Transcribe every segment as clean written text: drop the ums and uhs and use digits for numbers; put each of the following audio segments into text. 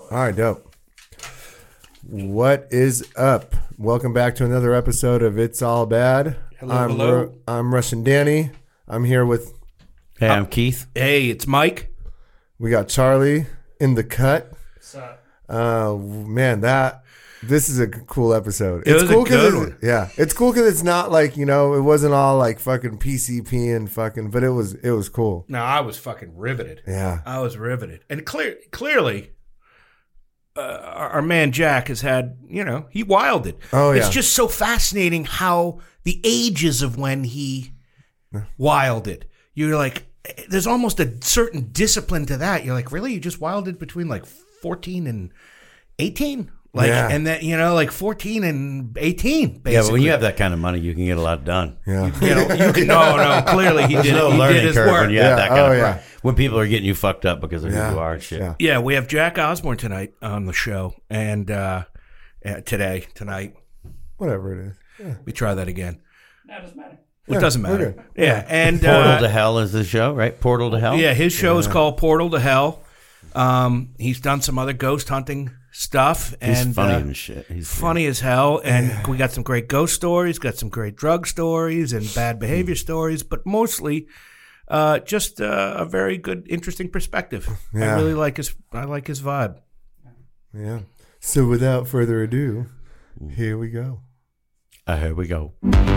All right, dope. What is up? Welcome back to another episode of It's All Bad. Hello. I'm Russian Danny. I'm here with... Hey, I'm Keith. Hey, it's Mike. We got Charlie in the cut. What's up? Man, this is a cool episode. It was a cool good 'cause one. Yeah, it's cool because it's not like, it wasn't all like fucking PCP and fucking, but it was cool. No, I was fucking riveted. Yeah. I was riveted. And clearly, our man Jack has had, he wilded. Oh, yeah. It's just so fascinating how the ages of when he wilded. You're like, there's almost a certain discipline to that. You're like, really? You just wilded between like 14 and 18? Like, Yeah. and then, like 14 and 18, basically. Yeah, but when you have that kind of money, you can get a lot done. Yeah. you can, no, clearly he There's did, no he did learning his curve work. when you have that kind of yeah. when people are getting you fucked up because of who you are and shit. Yeah. Yeah, we have Jack Osborne tonight on the show, and tonight. Whatever it is. Yeah. We try that again. That doesn't matter. It doesn't we're matter. good. Yeah, and Portal to Hell is the show, right? Portal to Hell? yeah, his show is called Portal to Hell. He's done some other ghost hunting stuff, He's and funny and shit. He's funny as hell. And we got some great ghost stories, got some great drug stories and bad behavior stories, but mostly just a very good, interesting perspective. Yeah. I really like his vibe. Yeah. So without further ado, here we go. Here we go.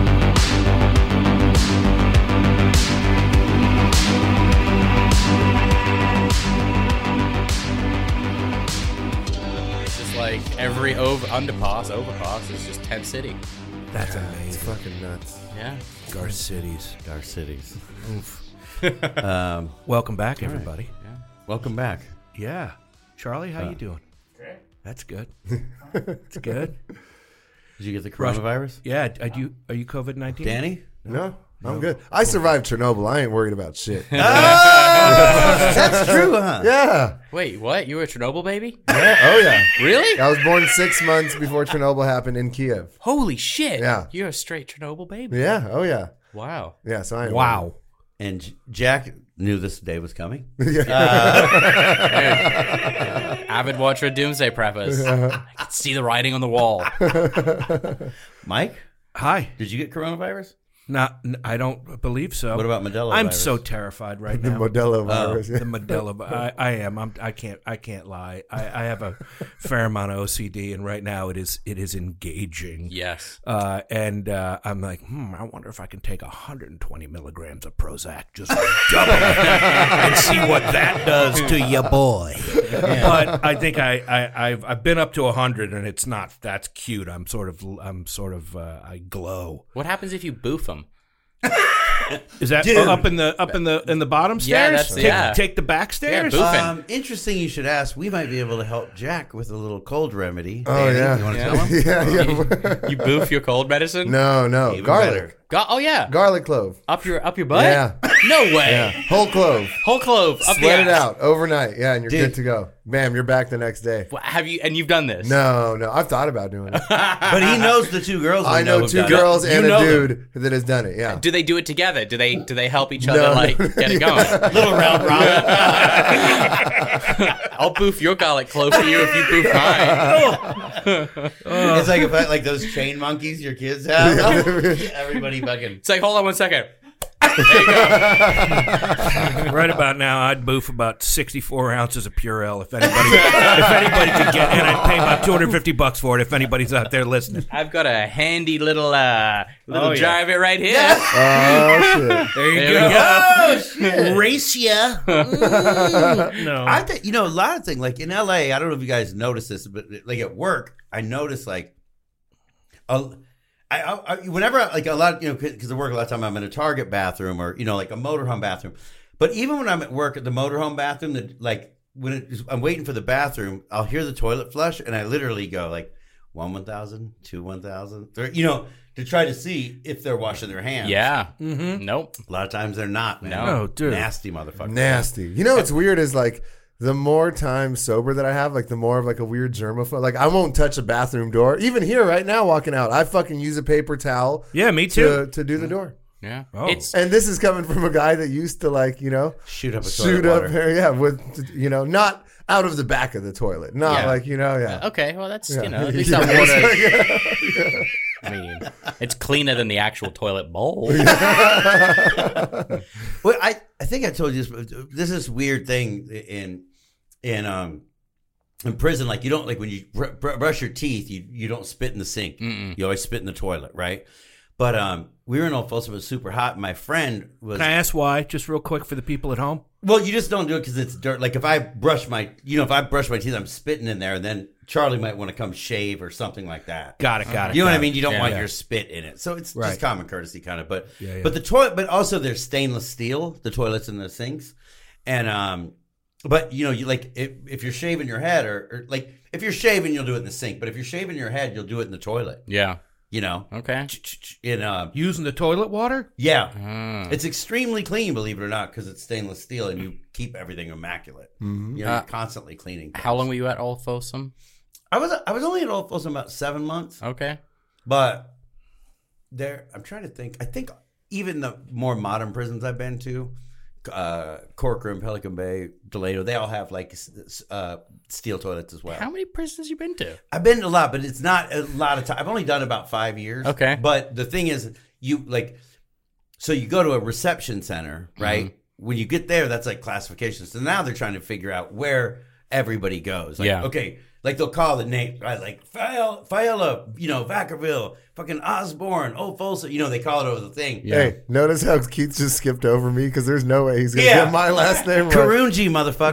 It's just like every overpass is just Tent City. That's It's amazing. fucking nuts. Yeah. Gar Cities. Our cities. Welcome back, everybody. Welcome back. Yeah. Charlie, how you doing? Great. That's good. It's good. Did you get the coronavirus? Yeah. Are you COVID-19? Danny? No, I'm good. I survived Chernobyl. I ain't worried about shit. That's true, huh? Yeah. Wait, what? You were a Chernobyl baby? Yeah. Oh, yeah. Really? I was born 6 months before Chernobyl happened in Kiev. Holy shit. Yeah. You're a straight Chernobyl baby. Yeah. Oh, yeah. Wow. Yeah. So I ain't Wow. And Jack knew this day was coming. Avid watcher of Doomsday Preppers. I can see the writing on the wall. Mike, Hi. did you get coronavirus? I don't believe so. What about Modelo I'm virus? so terrified right The now. Modelo virus. The Modelo. I am. I can't lie. I have a fair amount of OCD, and right now it is engaging. Yes. And I'm like, I wonder if I can take 120 milligrams of Prozac, just double it, and see what that does to your boy. But I think I've been up to 100, and it's not. That's cute. I glow. What happens if you boof them? Is that Dude. up in the bottom stairs? that's- Take the back stairs. Yeah, boof. Interesting you should ask. We might be able to help Jack with a little cold remedy. Oh, Danny, yeah. You want to Yeah. tell him? Yeah. You boof your cold medicine? No. Even Garlic. better. Oh yeah. Garlic clove. Up your butt? Yeah. No way. Yeah. Whole clove. Whole clove. Up Sweat the it ass. out overnight. Yeah. And you're Dude. good to go. Bam. You're back the next day. You've done this? No. I've thought about doing it. But he knows the two girls. I know who've 2 done it. girls and You a know dude that has done it. Yeah. Do they do it together? Do they help each other No. get it going? Little round robin. I'll boof your garlic clove for you if you boof mine. It's like those chain monkeys your kids have. Everybody fucking. It's like, hold on one second. Right about now, I'd boof about 64 ounces of Purell if anybody could get, and I'd pay about $250 for it if anybody's out there listening. I've got a handy little Oh, yeah. jar of it right here. Oh, shit. There you There we go. Race ya. No. I think a lot of things like in LA. I don't know if you guys notice this, but like at work, I notice like, whenever like a lot, because I work a lot of time, I'm in a Target bathroom or like a motorhome bathroom. But even when I'm at work at the motorhome bathroom, I'm waiting for the bathroom, I'll hear the toilet flush, and I literally go like 1,000, 2,000, 3, to try to see if they're washing their hands. Yeah. Mm-hmm. Nope. A lot of times they're not, man. No, dude. Nasty motherfucker. Nasty. What's weird is like the more time sober that I have, like the more of like a weird germaphobe. Like I won't touch a bathroom door. Even here right now walking out, I fucking use a paper towel Yeah, me too. to do the door. Yeah. Oh. It's And this is coming from a guy that used to Shoot up a shoot toilet up water. here, with not out of the back of the toilet, not okay. Well, that's Yeah. at least that water. I mean, it's cleaner than the actual toilet bowl. Well, I think I told you this. There's this weird thing in prison. Like you don't when you brush your teeth, you don't spit in the sink. You always spit in the toilet, right? But we were in Old Folsom. It was super hot. And my friend was. Can I ask why? Just real quick for the people at home. Well, you just don't do it because it's dirt. Like if I brush my teeth, I'm spitting in there, and then Charlie might want to come shave or something like that. Got it. You know what I mean? You don't want your spit in it, so it's Right. just common courtesy, kind of. But Yeah. but the toilet, but also there's stainless steel, the toilets and the sinks, and but you like if you're shaving your head or like if you're shaving, you'll do it in the sink. But if you're shaving your head, you'll do it in the toilet. Yeah. You know, Okay. Using the toilet water? yeah, it's extremely clean, believe it or not, because it's stainless steel and you keep everything immaculate. You're constantly cleaning. How long were you at Old Folsom? I was only at Old Folsom about 7 months. Okay. But I'm trying to think. I think even the more modern prisons I've been to, Corcoran, Pelican Bay, Toledo, they all have like steel toilets as well. How many prisons you been to? I've been to a lot, but it's not a lot of time. I've only done about 5 years. Okay. But the thing is, so you go to a reception center, right? When you get there, that's like classification. So now they're trying to figure out where everybody goes. Like, Yeah. okay. Like they'll call the name, right? Like Faella, Vacaville, fucking Osborne, Old Folsom. They call it over the thing. Yeah. Hey, notice how Keith just skipped over me because there's no way he's gonna Yeah. get my last name right. Karunji, motherfucker.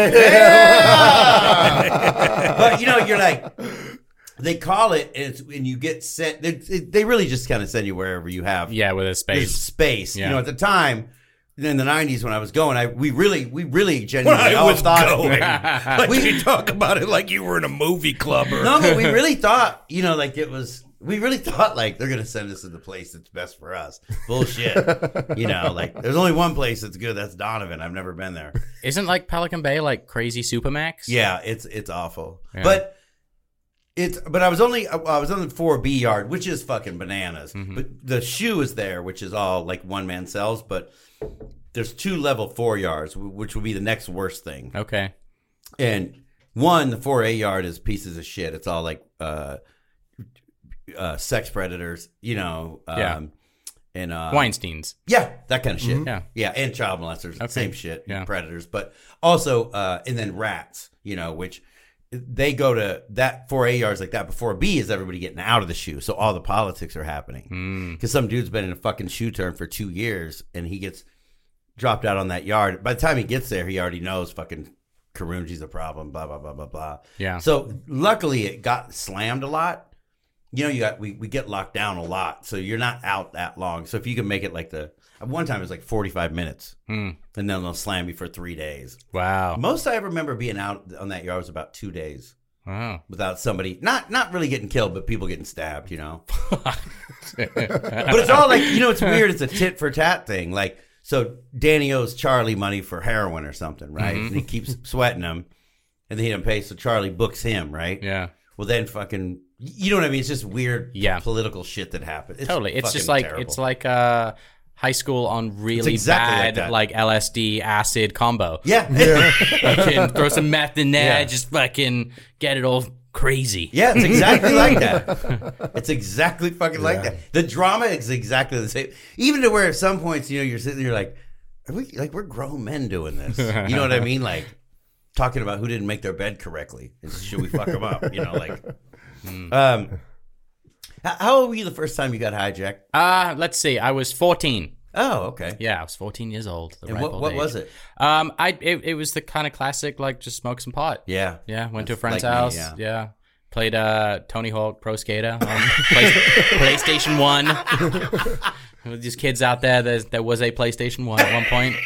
But you're like, they call it, and you get sent. They really just kind of send you wherever you have. Yeah, with a There's space. space. Yeah. At the time. In the 90s when I was going, we really When genuinely I all was thought going. Like you talk about it like you were in a movie club or No, but we really thought, we really thought like they're gonna send us to the place that's best for us. Bullshit. Like there's only one place that's good. That's Donovan. I've never been there. Isn't like Pelican Bay like crazy Supermax? Yeah, it's awful. Yeah. But I was on the 4B yard, which is fucking bananas. But the shoe is there, which is all like one man cells. But there's 2 level 4 yards, which would be the next worst thing. Okay. And one, the 4A yard is pieces of shit. It's all like sex predators, Yeah. and Weinstein's. yeah, that kind of shit. Yeah. and child molesters, Okay. same shit. Yeah. Predators, but also and then rats, which they go to that 4A yards like that. Before B is everybody getting out of the shoe, so all the politics are happening. Because some dude's been in a fucking shoe turn for 2 years, and he gets dropped out on that yard. By the time he gets there, he already knows fucking Karunji's a problem. Blah blah blah blah blah. Yeah. So luckily, it got slammed a lot. We get locked down a lot, so you're not out that long. So if you can make it like one time it was like 45 minutes, and then they'll slam you for 3 days. Wow. Most I ever remember being out on that yard was about 2 days Wow. without somebody not really getting killed, but people getting stabbed. But it's all like it's weird. It's a tit for tat thing. Like so, Danny owes Charlie money for heroin or something, right? And he keeps sweating him, and then he doesn't pay, so Charlie books him, right? Yeah. Well, then fucking, you know what I mean? It's just weird political shit that happens. Totally. It's just fucking like terrible. it's like high school on really exactly bad like that. LSD acid combo. Yeah. Fucking throw some meth in there, Yeah. just fucking get it all crazy. Yeah, it's exactly like that. It's exactly fucking like that. The drama is exactly the same. Even to where at some points, you're sitting there like, we're grown men doing this. You know what I mean? Like talking about who didn't make their bed correctly. And should we fuck them up? How old were you the first time you got hijacked? Let's see. I was 14. Oh, okay. Yeah, I was 14 years old. And what was it? It was the kind of classic, like just smoke some pot. Yeah. Yeah, went to a friend's like me, house. yeah. Yeah. Played Tony Hawk Pro Skater on PlayStation 1. With these kids out there, there was a PlayStation 1 at one point.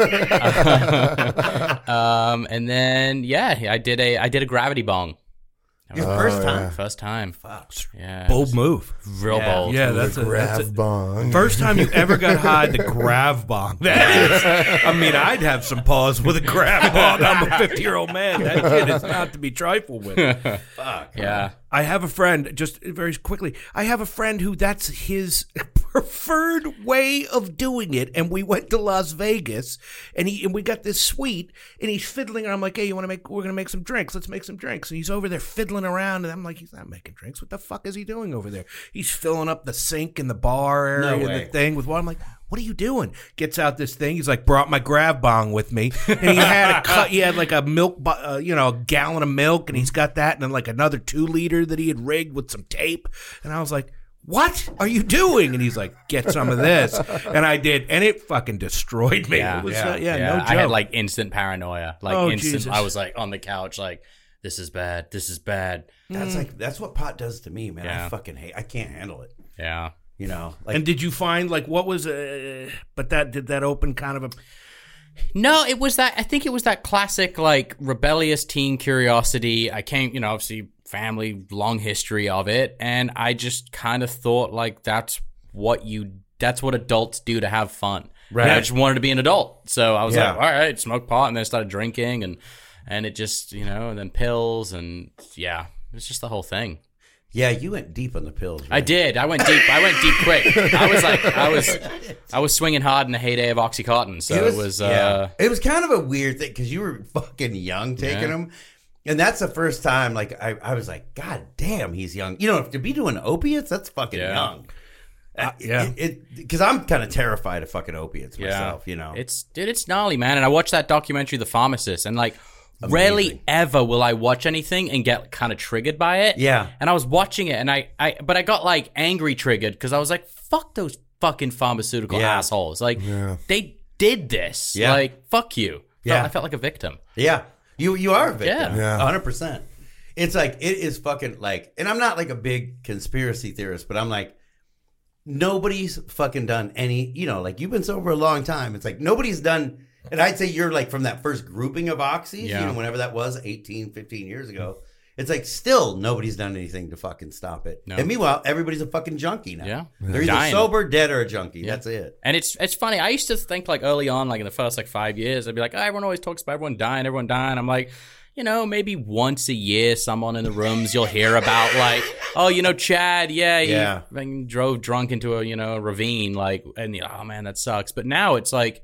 And then, I did a gravity bong. Your first time? First time. Fuck. Yeah. bold move. Real bold. Yeah, that's a Grav bong. first time you ever got high. The grav bong. That is. I mean, I'd have some pause with a grav bong. I'm a 50-year-old man. That shit is not to be trifled with. Fuck. Yeah. I have a friend, just very quickly, I have a friend who that's his preferred way of doing it. And we went to Las Vegas, and we got this suite, and he's fiddling. And I'm like, hey, we're gonna make some drinks. Let's make some drinks. And he's over there fiddling around, and I'm like, he's not making drinks. What the fuck is he doing over there? He's filling up the sink in the bar area and the thing with water. I'm like, what are you doing? Gets out this thing. He's like, brought my Grav Bong with me, and he had like a milk, a gallon of milk, and he's got that, and then like another 2 liter that he had rigged with some tape. And I was like, what are you doing? And he's like, get some of this. And I did, and it fucking destroyed me. Yeah, it was, no joke. I had like instant paranoia. Like Jesus. I was like on the couch, like, this is bad. This is bad. That's what pot does to me, man. Yeah. I fucking hate. I can't handle it. Yeah. You know. Like, And did you find like what was? But did that open kind of a? No, it was that. I think it was that classic like rebellious teen curiosity. I came, obviously family, long history of it, and I just kind of thought like that's what adults do to have fun. Right. And I just wanted to be an adult, so I was Yeah. like, all right, smoke pot, and then I started drinking, and it just and then pills, and yeah, it's just the whole thing. yeah, you went deep on the pills. Right? I did. I went deep. I went deep quick. I was swinging hard in the heyday of OxyContin. So it was. It was kind of a weird thing because you were fucking young taking them, and that's the first time. Like I was like, God damn, he's young. To be doing opiates, that's fucking young. Because I'm kind of terrified of fucking opiates myself. It's gnarly, man. And I watched that documentary, The Pharmacist, and like. Amazing. Rarely ever will I watch anything and get kind of triggered by it. Yeah. And I was watching it, and but I got like angry triggered because I was like, fuck those fucking pharmaceutical assholes. Like, they did this. Yeah. Like, fuck you. Yeah. I felt like a victim. Yeah. You are a victim. Yeah. 100%. It's like, it is fucking like, and I'm not like a big conspiracy theorist, but I'm like, nobody's fucking done any, like you've been sober a long time. It's like nobody's done. And I'd say you're like from that first grouping of oxys, whenever that was 15 years ago. It's like still nobody's done anything to fucking stop it. No. And meanwhile, everybody's a fucking junkie now. Yeah. They're either sober, dead, or a junkie. Yeah. That's it. And it's funny. I used to think like early on, like in the first like 5 years, I'd be like, everyone always talks about everyone dying. I'm like, maybe once a year, someone in the rooms you'll hear about like, Chad, he drove drunk into a ravine, like, and oh man, that sucks. But now it's like,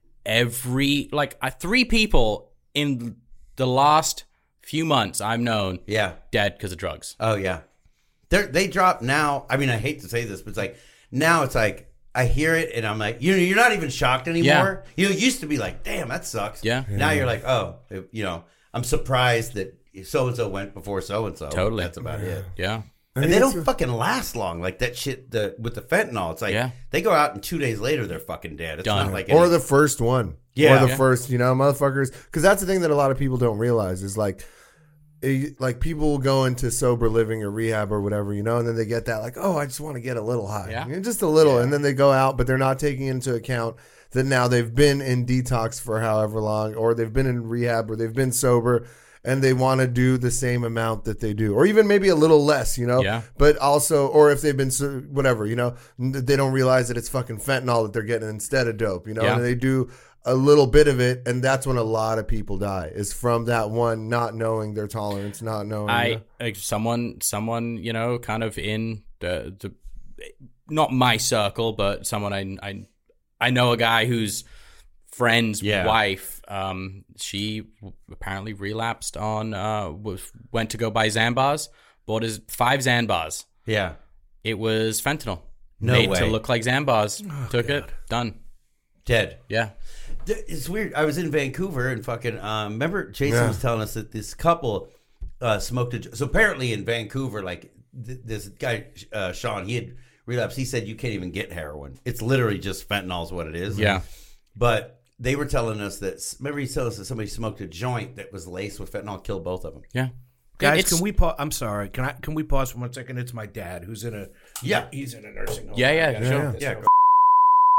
3 people in the last few months I've known dead because of drugs. Oh yeah, they drop now. I mean, I hate to say this, but it's like now it's like I hear it and I'm like, you're not even shocked anymore. It used to be like, damn, that sucks. Yeah. Now you're like, oh, I'm surprised that so and so went before so and so. Totally, that's about it. Yeah. And they don't fucking last long. Like that shit with the fentanyl. It's like they go out and 2 days later they're fucking dead. It's Done. not like or the first one. Yeah. Or the first, motherfuckers. Because that's the thing that a lot of people don't realize is like people will go into sober living or rehab or whatever, and then they get that like, oh, I just want to get a little high. Yeah. Just a little. And then they go out, but they're not taking into account that now they've been in detox for however long, or they've been in rehab, or they've been sober. And they want to do the same amount that they do, or even maybe a little less, But also, or if they've been whatever, they don't realize that it's fucking fentanyl that they're getting instead of dope, And they do a little bit of it, and that's when a lot of people die. Is from that one not knowing their tolerance, not knowing. Someone, kind of in the not my circle, but someone I know a guy who's friend's wife, she apparently relapsed on went to go buy Xanbars, bought his 5 Xanbars. Yeah. It was fentanyl. No made way. to look like Xanbars. Took it, done. Dead. Yeah. It's weird. I was in Vancouver and fucking remember Jason was telling us that this couple smoked so apparently in Vancouver, like this guy Sean, he had relapsed. He said you can't even get heroin. It's literally just fentanyl is what it is. Yeah. But they were telling us that, remember he told us that somebody smoked a joint that was laced with fentanyl, killed both of them. Yeah. Guys, can we pause? I'm sorry. Can we pause for 1 second? It's my dad who's in a he's in a nursing home. Yeah, sure. Yeah.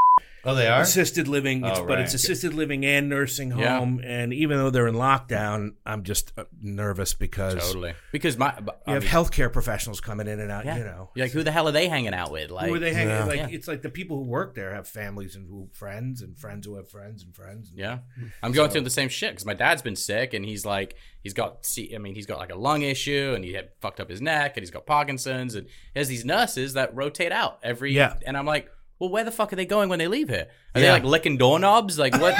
Oh, they are? assisted living, but right. it's assisted living and nursing home. And even though they're in lockdown, I'm just nervous because because you have healthcare professionals coming in and out. You know, you're like, who the hell are they hanging out with? Like, who are they hanging? Like it's like the people who work there have families and friends who have friends and friends. Yeah, I'm going through the same shit because my dad's been sick and he's got like a lung issue and he had fucked up his neck and he's got Parkinson's and there's these nurses that rotate out and I'm like, well, where the fuck are they going when they leave here? Are they like licking doorknobs? Like what?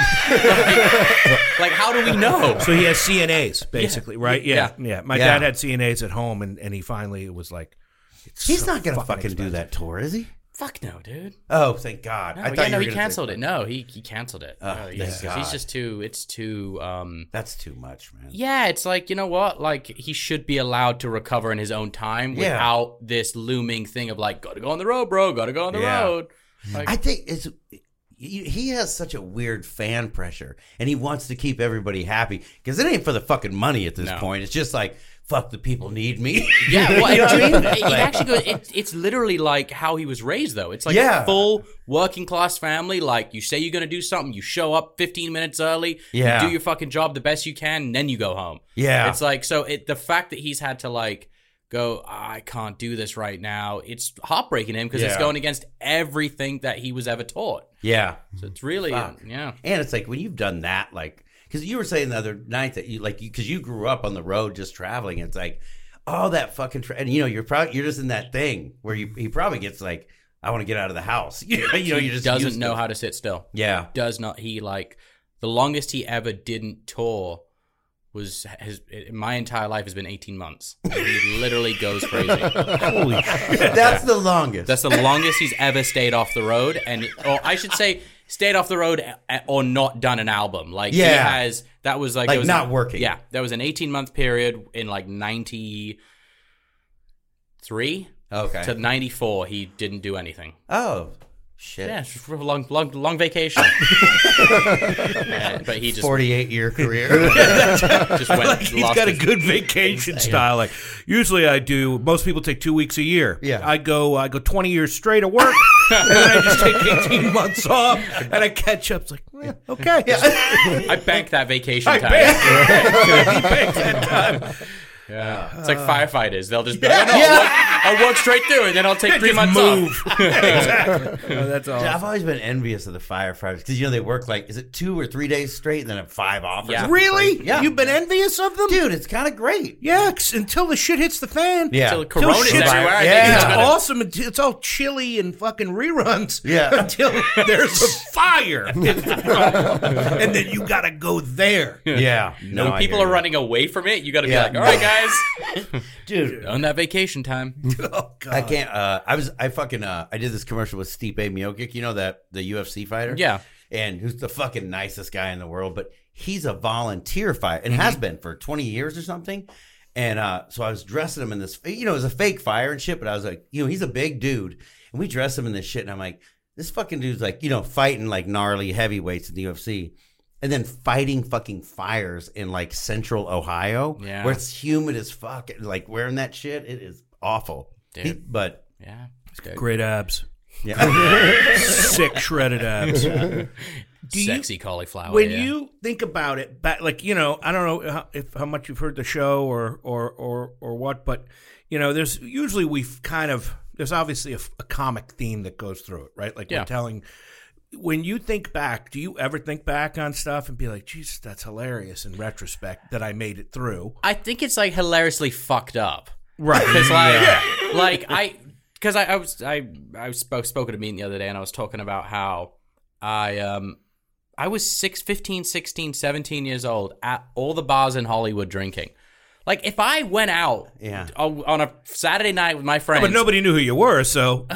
like how do we know? So he has CNAs basically, right? Yeah. My dad had CNAs at home, and he finally was like, he's not gonna fucking do that tour, is he? Fuck no, dude. Oh, thank God. No, I thought he canceled it. No, he canceled it. He's just too. It's too. That's too much, man. Yeah, it's like, you know what? Like he should be allowed to recover in his own time without this looming thing of like, gotta go on the road, bro. Gotta go on the road. Like, I think he has such a weird fan pressure, and he wants to keep everybody happy because it ain't for the fucking money at this point. It's just like, fuck, the people need me. Yeah, well, it actually goes. It's literally like how he was raised, though. It's like a full working class family. Like you say you're gonna do something, you show up 15 minutes early, you do your fucking job the best you can, and then you go home. Yeah, it's like the fact that he's had to like go, I can't do this right now. It's heartbreaking him because it's going against everything that he was ever taught. Yeah, so it's really and it's like when you've done that, like. Because you were saying the other night that because you grew up on the road just traveling. It's like all that fucking and you're just in that thing where he probably gets like, I want to get out of the house. You just doesn't know how to sit still. Yeah, does not. He like the longest he ever didn't tour was my entire life has been 18 months. He literally goes crazy. Holy shit! That's the longest. That's the longest he's ever stayed off the road, or I should say. Stayed off the road or not done an album. Like he has, that was like not working. Yeah, there was an 18-month period in like 93 to 94. He didn't do anything. Oh shit! Yeah, it's a long vacation. But he just 48-year career. Just went. Like he's got a good vacation style. Like usually I do. Most people take 2 weeks a year. Yeah, I go 20 years straight of work. And then I just take 18 months off, and I catch up. It's like, okay. Yeah. I bank that vacation time. He banks that time. Yeah, it's like firefighters. They'll just be like, I'll work straight through, and then I'll take 3 months off. Exactly. That's all. I've always been envious of the firefighters because they work like, is it 2 or 3 days straight and then have 5 off? Yeah. Really? Yeah. You've been envious of them, dude. It's kind of great. Yeah, until the shit hits the fan. Yeah, until Corona's everywhere. Yeah, it's awesome. It's all chilly and fucking reruns. Yeah, until there's a fire, and then you gotta go there. Yeah, no, when people are running away from it, you gotta be like, all right, guys. Dude, on that vacation time. Oh God. I can't. I did this commercial with Stipe Miocic. You know the UFC fighter. Yeah, and who's the fucking nicest guy in the world, but he's a volunteer fighter and has been for 20 years or something. And so I was dressing him in this. It was a fake fire and shit, but I was like, he's a big dude, and we dressed him in this shit, and I'm like, this fucking dude's like, fighting like gnarly heavyweights in the UFC. And then fighting fucking fires in like central Ohio, where it's humid as fuck. Like wearing that shit, it is awful. Dude. But it's good. Great abs. Yeah, sick shredded abs. Sexy cauliflower. When you think about it, back like I don't know how much you've heard the show or what, but there's usually there's obviously a comic theme that goes through it, right? Like we're telling. When you think back, do you ever think back on stuff and be like, Jesus, that's hilarious in retrospect that I made it through? I think it's like hilariously fucked up. Right. Because I spoke at a meeting the other day and I was talking about how I was 15, 16, 17 years old at all the bars in Hollywood drinking. Like, if I went out on a Saturday night with my friends... But nobody knew who you were, so...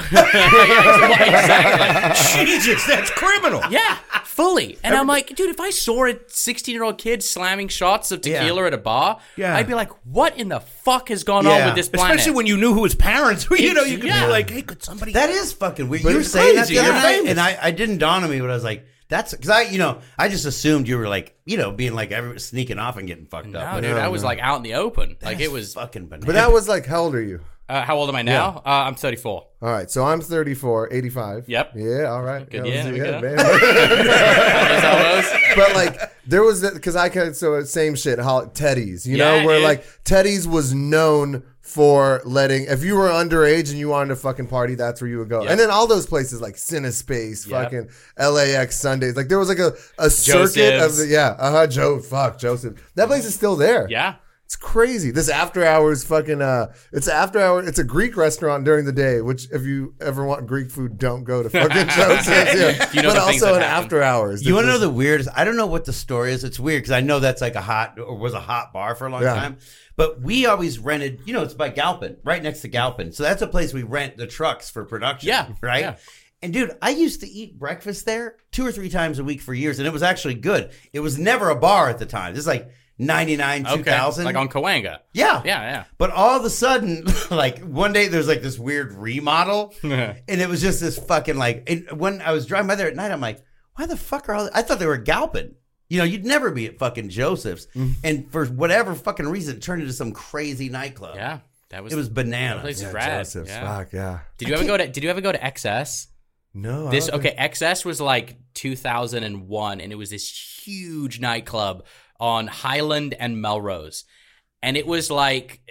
Exactly. Jesus, that's criminal. Yeah, fully. And I'm like, dude, if I saw a 16-year-old kid slamming shots of tequila at a bar, I'd be like, what in the fuck has gone on with this planet? Especially when you knew who his parents were. You could be like, hey, could somebody... That is fucking weird. You were saying that the other night, and I didn't dawn on me, but I was like... That's because I just assumed you were like, being like sneaking off and getting fucked up. No, dude, I was like out in the open. Like it was fucking bananas. But that was like, how old are you? How old am I now? I'm 34. All right, so I'm 34, 85. Yep. Yeah, all right. Good That year, was- there we go. man. Those elbows. But like there was because I could same shit. Teddy's, you know, Yeah, where dude. like Teddy's was known for letting if you were underage and you wanted to fucking party, that's where you would go. Yep. And then all those places like Cinespace, Yep. fucking LAX Sundays, like there was like a circuit of Joseph's. Joseph. That place is still there. Yeah. It's crazy. This after hours fucking it's a Greek restaurant during the day, which if you ever want Greek food, don't go to fucking Joseph's. Yeah. You know but the things also that an happen. after hours. You want to know the weirdest? I don't know what the story is. It's weird because I know that's like was a hot bar for a long Yeah. time. But we always rented, it's by Galpin, right next to Galpin. So that's a place we rent the trucks for production. Yeah, Right? yeah. And dude, I used to eat breakfast there 2 or 3 times a week for years. And it was actually good. It was never a bar at the time. This is like 99, 2000. Like on Cahuenga. Yeah. Yeah. But all of a sudden, like one day there's like this weird remodel and it was just this fucking when I was driving by there at night, I'm like, why the fuck are I thought they were Galpin. You'd never be at fucking Joseph's. And for whatever fucking reason, it turned into some crazy nightclub. Yeah. It It was bananas. place is Yeah, rad. Joseph's. Yeah. Fuck yeah. Did you ever go to XS? No. I This don't think- XS was like 2001, and it was this huge nightclub on Highland and Melrose, and it was like,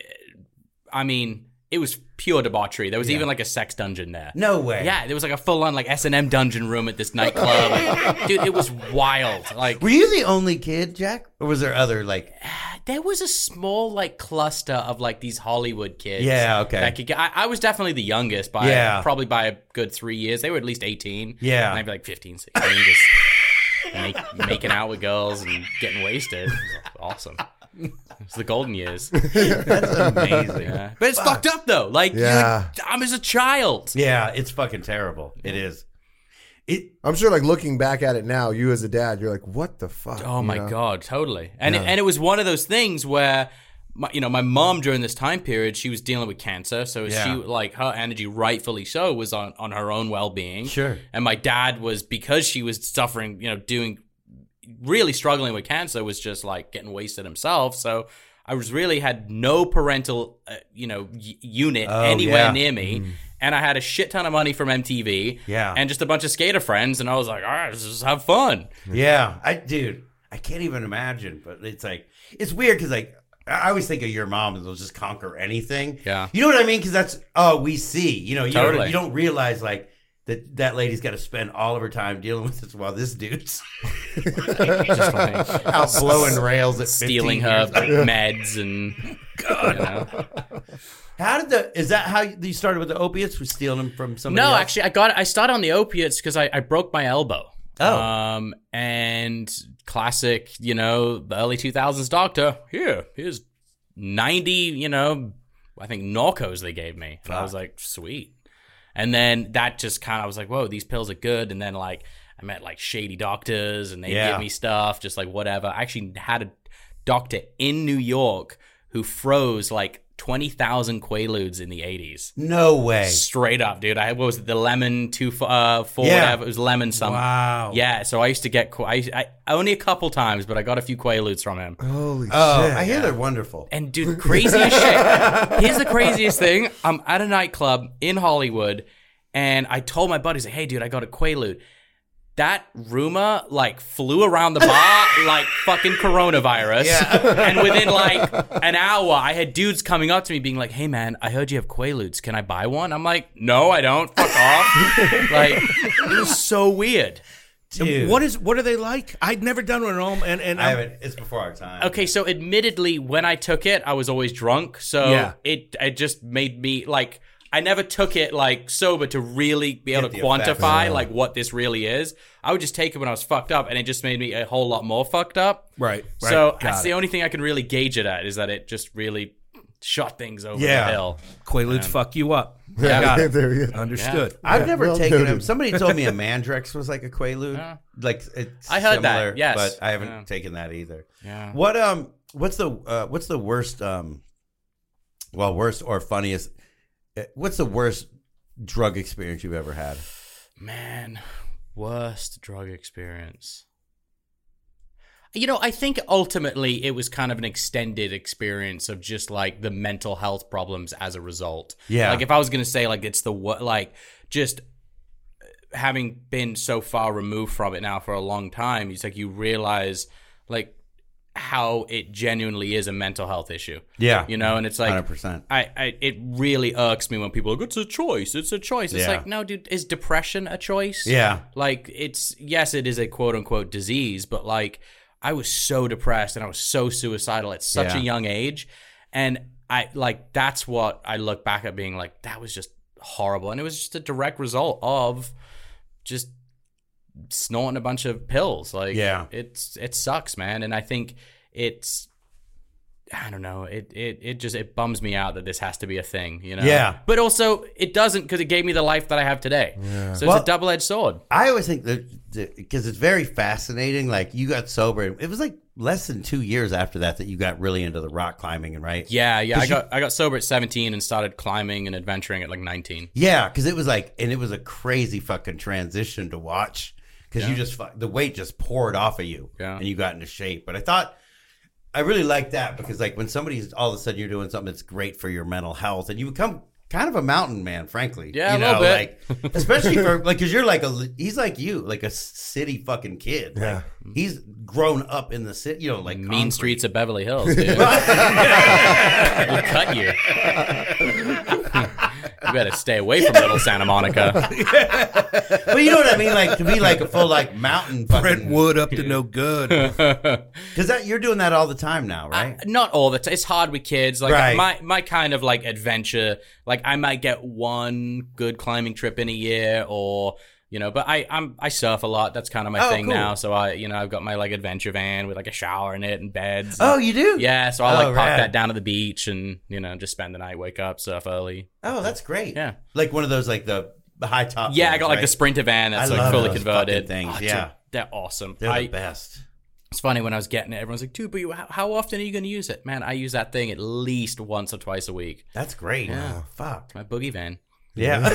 it was pure debauchery. There was even like a sex dungeon there. No way. Yeah, there was like a full-on like S&M dungeon room at this nightclub. Like, dude, it was wild. Like, Were you the only kid, Jack? Or was there other there was a small like cluster of like these Hollywood kids. Yeah, okay. That could get, I was definitely the youngest by Yeah. probably by a good 3 years. They were at least 18. Yeah. And I'd be like 15, 16, just making out with girls and getting wasted. It was awesome. It's the golden years. That's amazing. Yeah. But it's fucked up though. Like, Yeah. I'm as a child. Yeah, it's fucking terrible. It is. I'm sure, like looking back at it now, you as a dad, you're like, "What the fuck?" Oh you my know? god, totally. And it was one of those things where my mom during this time period, she was dealing with cancer, so Yeah. she like her energy, rightfully so, was on her own well-being. Sure. And my dad was, because she was suffering, really struggling with cancer, was just like getting wasted himself. So I had no parental unit anywhere yeah. near me. And I had a shit ton of money from MTV, Yeah. and just a bunch of skater friends, and I was like, all right, let's just have fun. Yeah, I can't even imagine. But it's like, it's weird because like I always think of your mom and they'll just conquer anything. Yeah. You know what I mean? Because that's we see. You Totally. don't realize like that lady's got to spend all of her time dealing with this while this dude's Just like out blowing rails at 15 stealing her years old. meds and How did is that how you started with the opiates? Was stealing them from somebody No, else? actually, I started on the opiates because I broke my elbow. Oh. And classic, the early 2000s doctor. Here's 90, I think Norcos they gave me. And I was like, sweet. And then that just kind of, I was like, whoa, these pills are good. And then like I met like shady doctors and they give me stuff, just like whatever. I actually had a doctor in New York who froze like 20,000 Quaaludes in the 80s. No way. Straight up, dude. What was it? The lemon 4 Yeah. whatever. It was lemon something. Wow. Yeah. So I used to get I only a couple times, but I got a few Quaaludes from him. Holy shit! I hear they're wonderful. And dude, craziest shit. Here's the craziest thing. I'm at a nightclub in Hollywood, and I told my buddies, like, "Hey, dude, I got a Quaalude." That rumor like flew around the bar like fucking coronavirus. Yeah. And within like an hour, I had dudes coming up to me being like, "Hey man, I heard you have Quaaludes. Can I buy one?" I'm like, "No, I don't. Fuck off." Like, it was so weird. Dude. What are they like? I'd never done one at home, and I haven't. It's before our time. Okay, so admittedly, when I took it, I was always drunk. So Yeah. it just made me like, I never took it like sober to really be able to Get the effects. quantify like what this really is. I would just take it when I was fucked up, and it just made me a whole lot more fucked up. Right. So Got that's it. the only thing I can really gauge it at, is that it just really shot things over Yeah. the hill. Quaaludes fuck you up. Yeah, Got it. there you go. Understood. I've never well taken noted. them. Somebody told me a Mandrex was like a Quaalude. Like it's I heard that, similar, yes. but I haven't Yeah. taken that either. Yeah. What's the worst worst or funniest what's the worst drug experience you've ever had? Man, worst drug experience. I think ultimately it was kind of an extended experience of just like the mental health problems as a result. Yeah. Like if I was going to say like it's just having been so far removed from it now for a long time, it's like you realize like how it genuinely is a mental health issue. Yeah. And it's like 100%. it really irks me when people are like, it's a choice. It's Yeah. like, no, dude, is depression a choice? Yeah. Like yes, it is a quote unquote disease, but like I was so depressed and I was so suicidal at such a young age. And that's what I look back at being like, that was just horrible. And it was just a direct result of just snorting a bunch of pills. Like, it sucks, man. And I think I don't know. It bums me out that this has to be a thing, Yeah. But also it doesn't, because it gave me the life that I have today. Yeah. So it's a double-edged sword. I always think that because it's very fascinating. Like you got sober. It was like less than 2 years after that you got really into the rock climbing, and right? Yeah. I got sober at 17 and started climbing and adventuring at like 19. Yeah, because it was like, and it was a crazy fucking transition to watch because you just the weight just poured off of you, and you got into shape. But I really like that because like when somebody's all of a sudden you're doing something that's great for your mental health and you become kind of a mountain man, frankly. Yeah, a little bit. Like, especially for like, because you're like he's like you, like a city fucking kid. Yeah. Like, he's grown up in the city, like mean concrete. streets of Beverly Hills, dude. We'll cut you. You better stay away from Little Santa Monica. But you know what I mean? Like to be like a full like mountain fucking Brentwood up to no good. Because you're doing that all the time now, right? Not all the time. It's hard with kids. Like Right. my kind of like adventure. Like I might get one good climbing trip in a year, or but I surf a lot. That's kind of my thing cool. now. So I've got my like adventure van with like a shower in it and beds. Oh, you do? Yeah. So I'll like park rad. that down at the beach and just spend the night, wake up, surf early. Oh, that's great. Yeah. Like one of those like the high top. Yeah, things, I got like right? the Sprinter van that's I like love fully those converted. fucking things, Oh, yeah. dude, they're awesome. They're the best. It's funny when I was getting it, everyone's like, dude, but how often are you going to use it? Man, I use that thing at least once or twice a week. That's great. Yeah. Fuck. My boogie van. Yeah.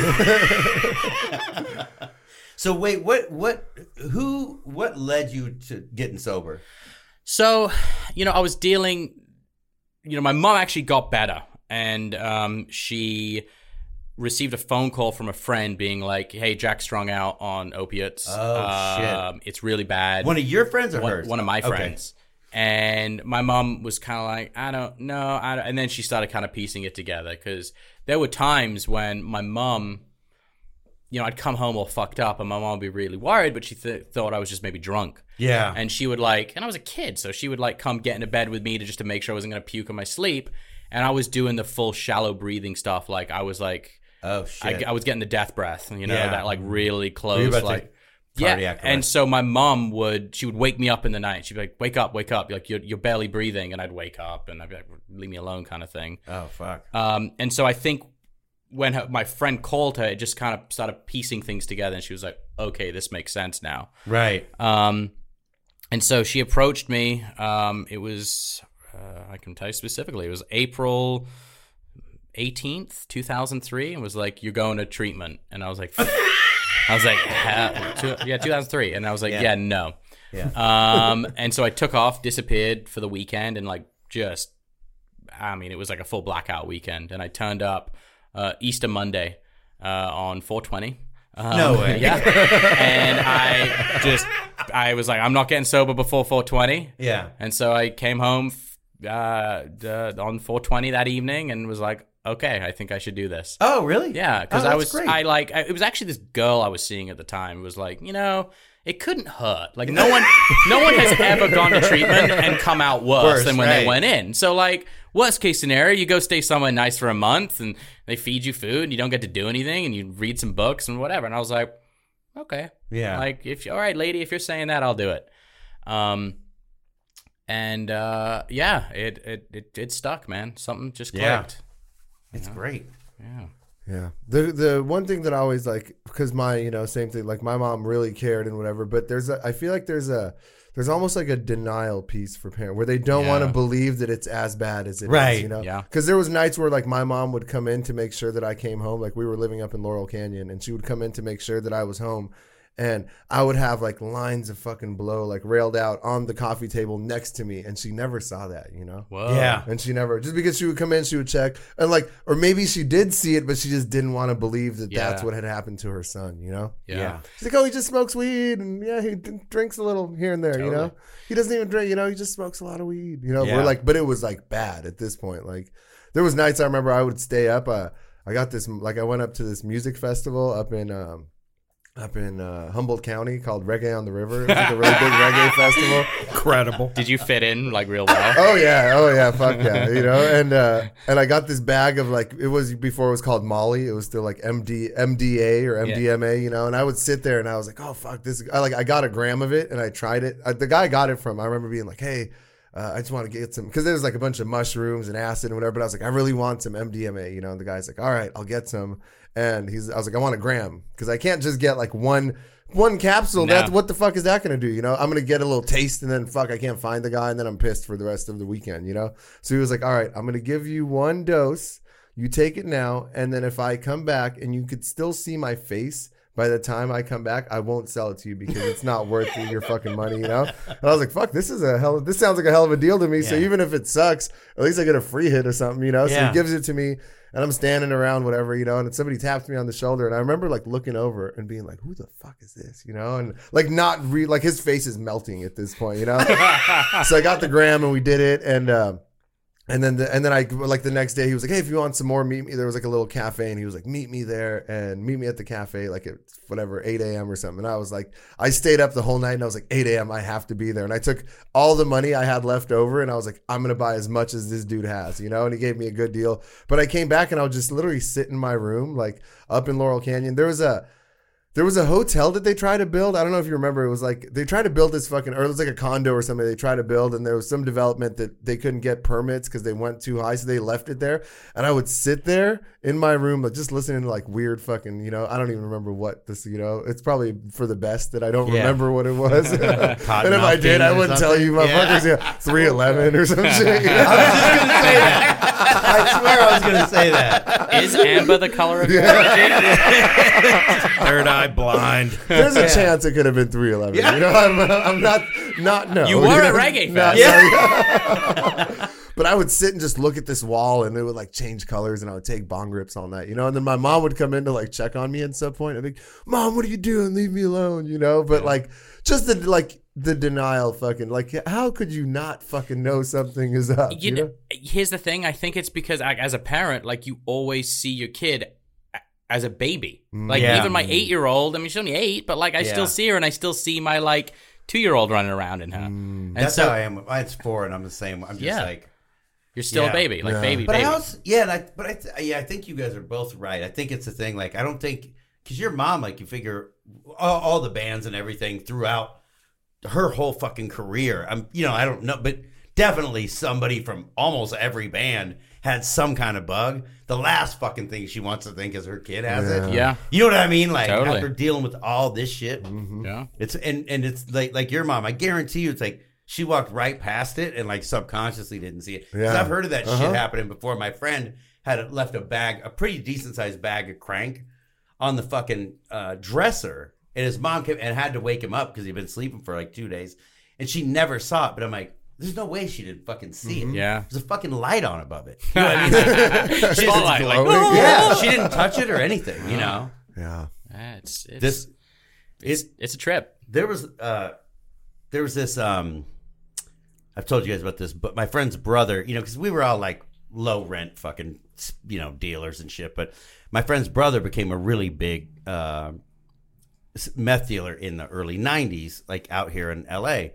So wait, what led you to getting sober? So, I was dealing, my mom actually got better, and she received a phone call from a friend being like, hey, Jack's strung out on opiates. Oh, shit. It's really bad. One of your friends or hers? One of my friends. And my mom was kind of like, I don't know. And then she started kind of piecing it together, because there were times when my mom, I'd come home all fucked up and my mom would be really worried, but she thought I was just maybe drunk. Yeah. And she would and I was a kid, so she would come get into bed with me to make sure I wasn't going to puke in my sleep. And I was doing the full shallow breathing stuff. Like I was like, oh shit. I was getting the death breath, Yeah. that like really Were close, you about to like, cardiac arrest? And so my mom would wake me up in the night. She'd be like, wake up, like you're barely breathing. And I'd wake up and I'd be like, leave me alone kind of thing. Oh fuck. And so I think when my friend called her, it just kind of started piecing things together, and she was like, okay, this makes sense now. Right. And so she approached me. It was, I can tell you specifically, it was April 18th, 2003, and was like, you're going to treatment. And I was like, 2003. And I was like, yeah no. Yeah. And so I took off, disappeared for the weekend, and it was like a full blackout weekend. And I turned up Easter Monday on 420. No way. Yeah. And I was like, I'm not getting sober before 420. Yeah. And so I came home on 420 that evening and was like, okay, I think I should do this. Oh, really? Yeah, because great. it was actually this girl I was seeing at the time was like, it couldn't hurt. Like no one has ever gone to treatment and come out worse than when they went in. So worst case scenario, you go stay somewhere nice for a month and they feed you food and you don't get to do anything and you read some books and whatever. And I was like, okay. Yeah. Like all right, lady, if you're saying that, I'll do it. It stuck, man. Something just clicked. Yeah. It's great. Yeah. Yeah. The one thing that I always like, because my, same thing, like my mom really cared and whatever, but I feel like there's almost like a denial piece for parents where they don't want to believe that it's as bad as it is, Yeah. Because there was nights where like my mom would come in to make sure that I came home. Like we were living up in Laurel Canyon and she would come in to make sure that I was home. And I would have like lines of fucking blow like railed out on the coffee table next to me, and she never saw that, you know? Whoa. Yeah. And she never, just because she would come in, she would check, and like, or maybe she did see it, but she just didn't want to believe that that's what had happened to her son, you know? Yeah. She's like, oh, he just smokes weed, and yeah, he drinks a little here and there, you know? He doesn't even drink, you know, he just smokes a lot of weed, you know? Yeah. We're like, but it was like bad at this point. Like, there was nights I remember I would stay up, I got this, like, I went up to this music festival up in Humboldt County called Reggae on the River. It was like a really big reggae festival. Incredible. Did you fit in like real well? Oh yeah, fuck yeah, you know. And I got this bag of like, it was before it was called Molly. It was still like MDA or MDMA, you know. And I would sit there and I was like, oh fuck this. I got a gram of it and I tried it. The guy I got it from, I remember being like, hey, I just want to get some, because there's like a bunch of mushrooms and acid and whatever. But I was like, I really want some MDMA, you know. And the guy's like, all right, I'll get some. And I was like, I want a gram, because I can't just get like one capsule. No. What the fuck is that going to do? You know, I'm going to get a little taste and then fuck, I can't find the guy. And then I'm pissed for the rest of the weekend, you know? So he was like, all right, I'm going to give you one dose. You take it now. And then if I come back and you could still see my face by the time I come back, I won't sell it to you because it's not worth your fucking money, you know? And I was like, fuck, this sounds like a hell of a deal to me. So even if it sucks, at least I get a free hit or something, you know? So he gives it to me. And I'm standing around, whatever, you know, and somebody taps me on the shoulder. And I remember like looking over and being like, who the fuck is this? You know, and like like his face is melting at this point, you know? So I got the gram and we did it. And then I, like the next day he was like, hey, if you want some more, meet me. There was like a little cafe and he was like, meet me there and meet me at the cafe, like at whatever, 8 a.m. or something. And I was like, I stayed up the whole night and I was like, 8 a.m. I have to be there. And I took all the money I had left over and I was like, I'm going to buy as much as this dude has, you know? And he gave me a good deal. But I came back and I would just literally sit in my room, like up in Laurel Canyon. There was a hotel that they tried to build. I don't know if you remember. It was like they tried to build this or it was like a condo or something they tried to build, and there was some development that they couldn't get permits because they went too high, so they left it there. And I would sit there in my room, like just listening to like weird fucking, you know, I don't even remember what this, you know, it's probably for the best that I don't remember what it was. And if I did, I wouldn't tell you, motherfuckers. 311 or some shit. You know? I was just gonna say that. I swear I was gonna say that. Is amber the color of your Third eye blind. There's a chance it could have been 311. You know, I'm not no. You were know? a reggae Not- fan. But I would sit and just look at this wall, and it would like change colors, and I would take bong rips all night, you know. And then my mom would come in to like check on me at some point. I'd be like, Mom, what are you doing? Leave me alone, you know. But like, just the denial, fucking like, how could you not fucking know something is up? You know? Here's the thing. I think it's because as a parent, like you always see your kid as a baby. Like even my 8-year-old, I mean, she's only 8, but like I still see her and I still see my like 2-year-old running around in her. And That's how I am. It's 4 and I'm the same. I'm just like, you're still a baby, like baby. But I think you guys are both right. I think it's a thing. Like, I don't think, because your mom, like, you figure all the bands and everything throughout her whole fucking career. I don't know, but definitely somebody from almost every band had some kind of bug. The last fucking thing she wants to think is her kid has it. Yeah. You know what I mean? Like, Totally. after dealing with all this shit. Yeah. It's and it's like your mom. I guarantee you, it's like she walked right past it and like subconsciously didn't see it. Because I've heard of that shit happening before. My friend had left a pretty decent sized bag of crank on the fucking dresser, and his mom came and had to wake him up because he'd been sleeping for like 2 days, and she never saw it. But I'm like, there's no way she didn't fucking see it. Yeah. There's a fucking light on above it. You know what I mean? Spotlight, like, Yeah, she didn't touch it or anything. You know. Yeah. It's a trip. There was this I've told you guys about this, but my friend's brother, you know, because we were all like low rent fucking, you know, dealers and shit, but my friend's brother became a really big meth dealer in the early 90s, like out here in LA.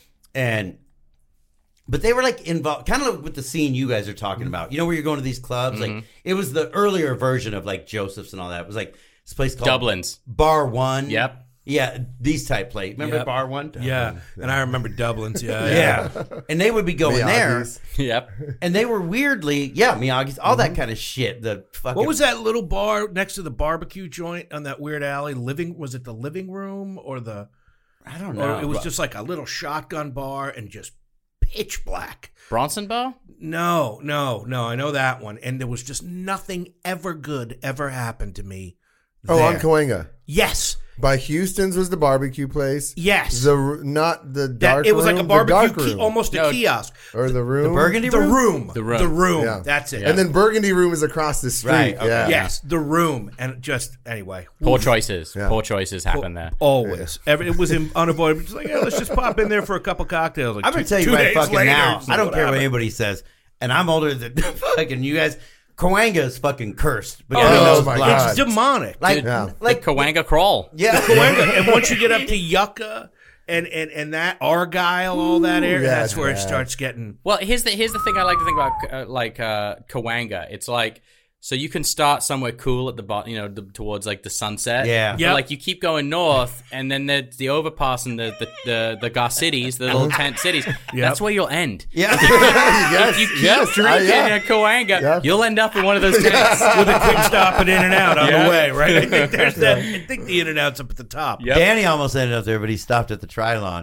But they were like involved, kind of like with the scene you guys are talking about, you know, where you're going to these clubs, like it was the earlier version of like Joseph's and all that. It was like this place called Dublin's Bar One. Yep. Yeah, these type places. Remember Bar One? Yeah, and I remember Dublin's. Yeah. And they would be going there, Yep. and they were weirdly, Miyagi's, all that kind of shit. The fucking What was that little bar next to the barbecue joint on that weird alley? Was it the living room or the? I don't know. Or it was just like a little shotgun bar and just pitch black. Bronson Bar? No. I know that one, and there was just nothing ever good ever happened to me. Oh, there. on Cahuenga. Yes. By Houston's was the barbecue place. Yes. Not the dark It was room, like a the dark barbecue, room. almost a kiosk. Or the room. The Burgundy The room? room. The room. Yeah. That's it. And then Burgundy room is across the street. Right, okay. Yeah. Yes, the room. And just, anyway. Poor choices. Yeah. Poor choices happen there. Always. It was unavoidable. It's like, yeah, let's just pop in there for a couple cocktails. Like I'm going to tell you two right days fucking later, now. it's I don't like, care what whatever. anybody says. And I'm older than fucking you guys. Cahuenga is fucking cursed. But Oh, my God. It's demonic. Like, Yeah. like, Cahuenga crawl. yeah. Cahuenga. And once you get up to Yucca and that Argyle, all that area, yeah, that's where it yeah. starts getting. Well, here's the thing I like to think about Cahuenga. It's like, so you can start somewhere cool at the bottom, towards like the sunset. Yeah. But, Yep. like you keep going north, and then there's the overpass and the Gar cities, the little tent cities. That's where you'll end. Yeah. Yes. If you keep yes. drinking yeah. at Cahuenga, Yeah. you'll end up in one of those tents. With a quick stop and in and out on Yeah. the way, right? I think there's that. I think the in and out's up at the top. Yep. Danny almost ended up there, but he stopped at the Trilon.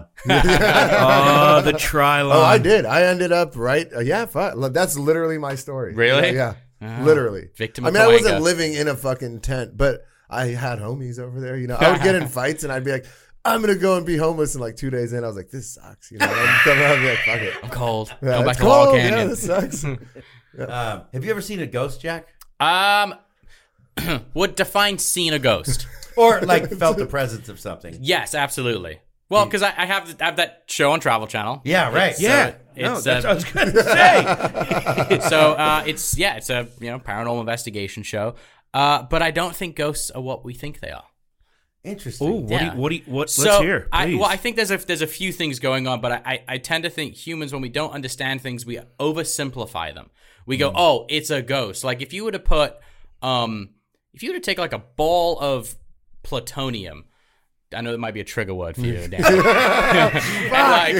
Oh, the Trilon. Oh, I did. I ended up right. Fuck. That's literally my story. Really? Yeah. Literally. Victim I of mean, I wasn't Cahuenga. living in a fucking tent, but I had homies over there. I would get in fights and I'd be like, I'm going to go and be homeless. And like 2 days in, I was like, this sucks. And I'd come out and be like, fuck it. I'm cold. Yeah, Go back it's to Laurel cold. Canyon. Yeah, this sucks. Have you ever seen a ghost, Jack? Would define seeing a ghost. Or like felt the presence of something? Yes, absolutely. Well, because I have that show on Travel Channel. Yeah, right. Yeah. So No, that's what I was going to say. So it's a paranormal investigation show. But I don't think ghosts are what we think they are. Interesting. Ooh, Yeah. let's So hear. Please. I think there's a few things going on, but I tend to think humans, when we don't understand things, we oversimplify them. We go, oh, it's a ghost. Like if you were to put, if you were to take like a ball of plutonium. I know that might be a trigger word for you, Dan. And like,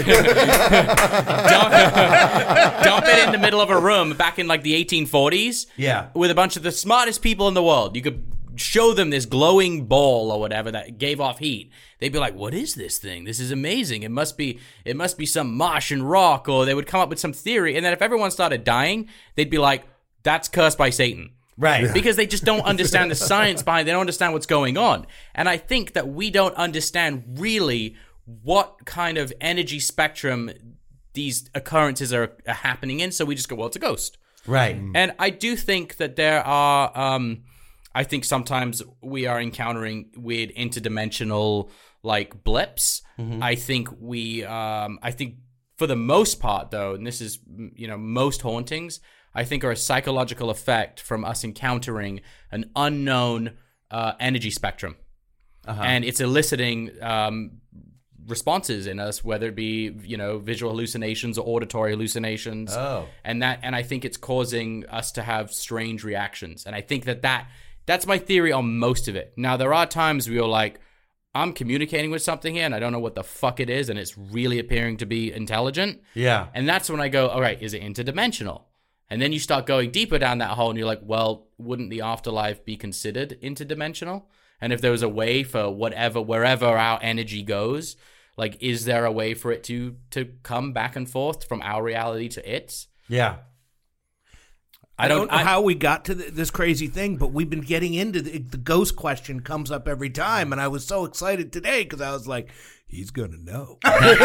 dump it in the middle of a room back in like the 1840s. Yeah. With a bunch of the smartest people in the world. You could show them this glowing ball or whatever that gave off heat. They'd be like, what is this thing? This is amazing. It must be some Martian rock, or they would come up with some theory. And then if everyone started dying, they'd be like, that's cursed by Satan. Right. Because they just don't understand the science behind it. They don't understand what's going on. And I think that we don't understand really what kind of energy spectrum these occurrences are happening in. So we just go, well, it's a ghost. Right. And I do think that there are, I think sometimes we are encountering weird interdimensional like blips. I think I think for the most part though, and this is, most hauntings, I think are a psychological effect from us encountering an unknown energy spectrum. And it's eliciting responses in us, whether it be, visual hallucinations or auditory hallucinations. Oh. And I think it's causing us to have strange reactions. And I think that's my theory on most of it. Now, there are times where you're like, I'm communicating with something here and I don't know what the fuck it is, and it's really appearing to be intelligent. Yeah. And that's when I go, all right, is it interdimensional? And then you start going deeper down that hole and you're like, well, wouldn't the afterlife be considered interdimensional? And if there was a way for wherever our energy goes, like, is there a way for it to come back and forth from our reality to its? Yeah. I don't know how we got to this crazy thing, but we've been getting into the ghost question comes up every time, and I was so excited today because I was like, he's gonna know.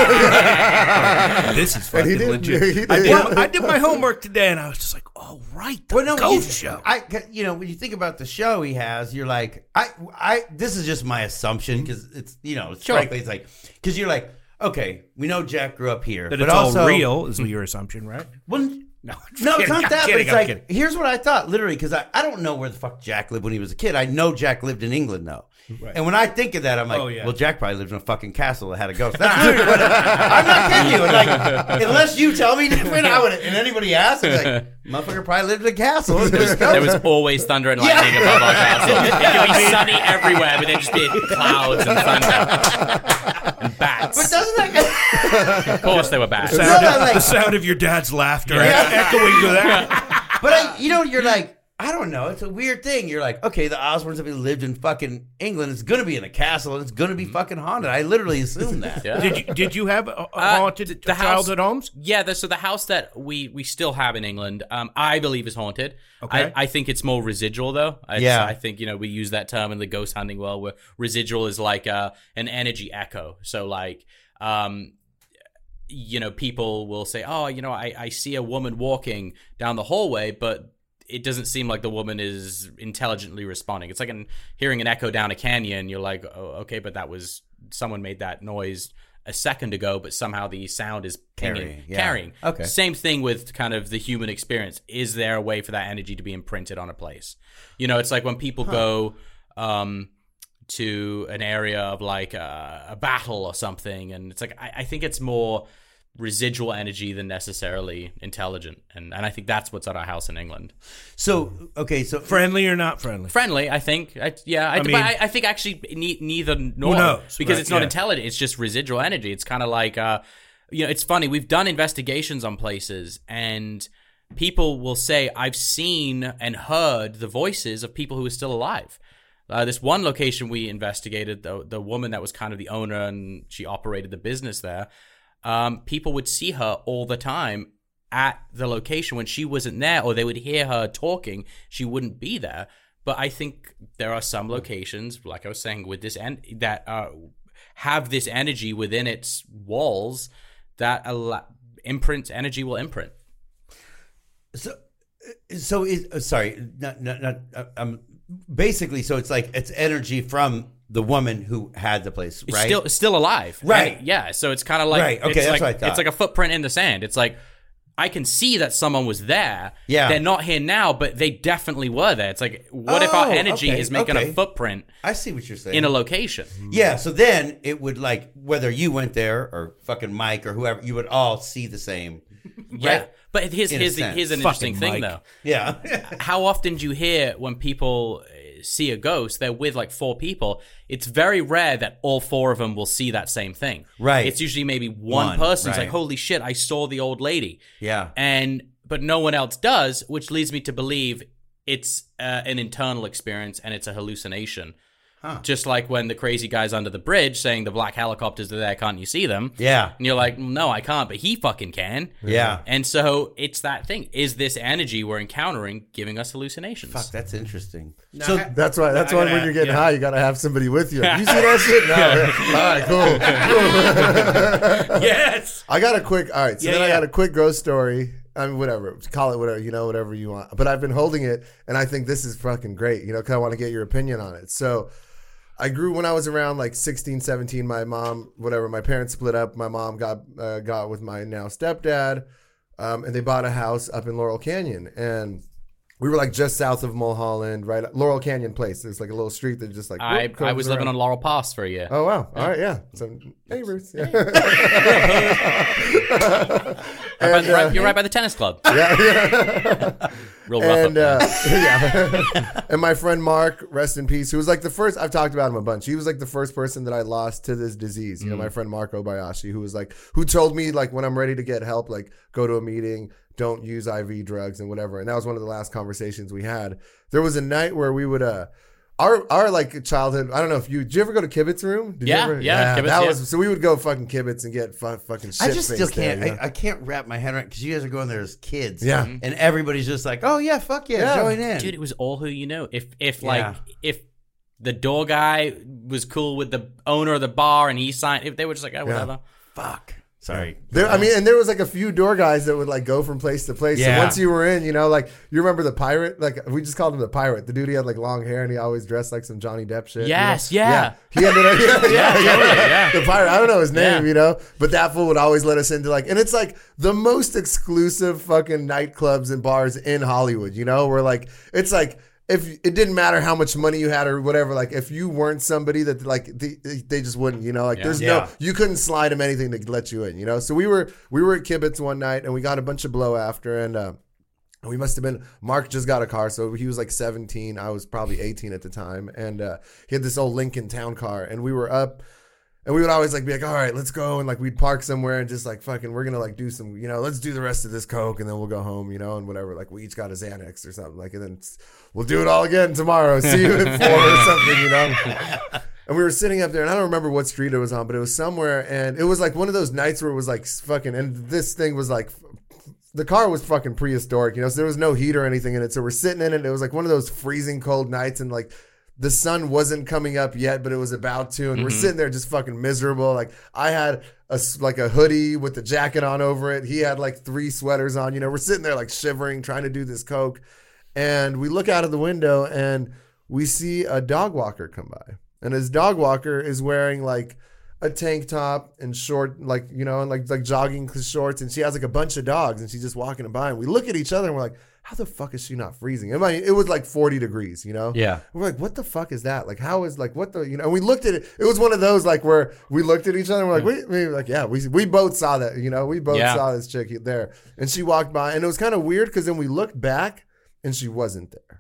This is fucking legit. I did my homework today, and I was just like, oh right, the ghost show. When you think about the show he has, you're like, this is just my assumption because it's, frankly, it's like, because you're like, okay, we know Jack grew up here, That but it's also all real is your assumption, right? No, kidding, it's not I'm that. kidding, But I'm it's like, here's what I thought, literally, because I don't know where the fuck Jack lived when he was a kid. I know Jack lived in England, though. Right. And when I think of that, I'm like, well, Jack probably lived in a fucking castle that had a ghost. That's literally what I'm not kidding you. Like, unless you tell me different, and anybody asks, I'm like, motherfucker probably lived in a castle. There was always thunder and lightning above our castle. It could be sunny everywhere, but there'd just be clouds and thunder and bats. But doesn't that... Of course they were bats. The sound of your dad's laughter echoing to that. But you're like, I don't know. It's a weird thing. You're like, okay, the Osbournes have lived in fucking England. It's going to be in a castle, and it's going to be fucking haunted. I literally assumed that. Yeah. Did you have haunted childhood homes? Yeah, so the house that we still have in England, I believe is haunted. Okay. I think it's more residual though. I think we use that term in the ghost hunting world, where residual is like an energy echo. So like, people will say, oh, I see a woman walking down the hallway, but it doesn't seem like the woman is intelligently responding. It's like hearing an echo down a canyon. You're like, oh, okay, but that was someone made that noise a second ago, but somehow the sound is carrying. Okay. Same thing with kind of the human experience. Is there a way for that energy to be imprinted on a place? It's like when people go to an area of like a battle or something, and it's like I think it's more residual energy than necessarily intelligent, and I think that's what's at our house in England. So okay, so Friendly or not friendly? Friendly, I think. I think actually neither nor, who knows, because right, it's not yeah. intelligent. It's just residual energy. It's kind of like it's funny. We've done investigations on places, and people will say, "I've seen and heard the voices of people who are still alive." This one location we investigated, the woman that was kind of the owner and she operated the business there. People would see her all the time at the location when she wasn't there, or they would hear her talking. She wouldn't be there. But I think there are some locations, like I was saying, with this that have this energy within its walls that energy will imprint. Basically, so it's like it's energy from the woman who had the place, right? It's still alive. Right. And yeah. So it's kind of like, right. Okay, that's what I thought. It's like a footprint in the sand. It's like, I can see that someone was there. Yeah. They're not here now, but they definitely were there. It's like, what if our energy is making a footprint I see what you're saying. in a location? Yeah, so then it would like, whether you went there or fucking Mike or whoever, you would all see the same. Yeah. Right? But here's an interesting thing, Mike. though. Yeah. How often do you hear when people see a ghost, they're with like 4 people? It's very rare that all 4 of them will see that same thing. Right. It's usually maybe one person's right. like, holy shit, I saw the old lady. Yeah. But no one else does, which leads me to believe it's an internal experience and it's a hallucination. Huh. Just like when the crazy guy's under the bridge saying the black helicopters are there, can't you see them? Yeah. And you're like, no, I can't, but he fucking can. Yeah. And so it's that thing. Is this energy we're encountering giving us hallucinations? Fuck, that's interesting. So that's why when you're getting high, you gotta have somebody with you. You see that shit? No. All right, cool. Yes. I got a quick. All right, so I got a quick ghost story. I mean, whatever, call it whatever, whatever you want. But I've been holding it, and I think this is fucking great, because I want to get your opinion on it. So I grew when I was around like 16, 17. My mom, my parents split up. My mom got with my now stepdad, and they bought a house up in Laurel Canyon. And we were like just south of Mulholland, right? Laurel Canyon Place. There's like a little street that just like. I was living on Laurel Pass for a year. Oh, wow. All right, yeah. So neighbors. Yeah. You're right by the tennis club. Yeah. Real rough And and my friend Mark, rest in peace, who was like the first. I've talked about him a bunch. He was like the first person that I lost to this disease. My friend Mark Obayashi, who told me like when I'm ready to get help, like go to a meeting, don't use IV drugs and whatever. And that was one of the last conversations we had. There was a night where we would our like childhood. I don't know if did you ever go to Kibitz Room? Did you ever? Kibitz, that was so we would go fucking Kibitz and get fucking shit. I just still there, can't. I can't wrap my head around because you guys are going there as kids. Yeah. And everybody's just like, oh yeah, fuck yeah, join in. Dude, it was all who you know. If the door guy was cool with the owner of the bar and he signed, if they were just like, oh, whatever. Fuck. Sorry. And there was like a few door guys that would like go from place to place. Yeah. So once you were in, like you remember the pirate? Like we just called him the pirate. The dude, he had like long hair and he always dressed like some Johnny Depp shit. Yes, yeah. He ended up, the pirate. I don't know his name, but that fool would always let us into like, and it's like the most exclusive fucking nightclubs and bars in Hollywood. Where like it's like. If it didn't matter how much money you had or whatever, like if you weren't somebody that like they just wouldn't, there's you couldn't slide them anything to let you in, So we were at Kibitz one night and we got a bunch of blow after and we must have been, Mark just got a car, so he was like 17. I was probably 18 at the time. And he had this old Lincoln Town Car and we were up And we would always like be like, all right, let's go. And like we'd park somewhere and just like fucking, we're going to like do some, let's do the rest of this coke and then we'll go home, and whatever. Like we each got a Xanax or something like, and then we'll do it all again tomorrow. See you at 4 or something, And we were sitting up there and I don't remember what street it was on, but it was somewhere. And it was like one of those nights where it was like fucking, and this thing was like, the car was fucking prehistoric, so there was no heat or anything in it. So we're sitting in it. It was like one of those freezing cold nights and like, the sun wasn't coming up yet, but it was about to, and we're sitting there just fucking miserable. Like I had a hoodie with the jacket on over it. He had like 3 sweaters on. We're sitting there like shivering, trying to do this coke, and we look out of the window and we see a dog walker come by, and his dog walker is wearing like a tank top and short, like and like jogging shorts, and she has like a bunch of dogs, and she's just walking by, and we look at each other and we're like, how the fuck is she not freezing? I mean, it was like 40 degrees, Yeah. We're like, what the fuck is that? Like, how is like, what the, and we looked at it. It was one of those like where we looked at each other and we're like, we like, yeah, we both saw that, we both saw this chick there. And she walked by and it was kind of weird because then we looked back and she wasn't there.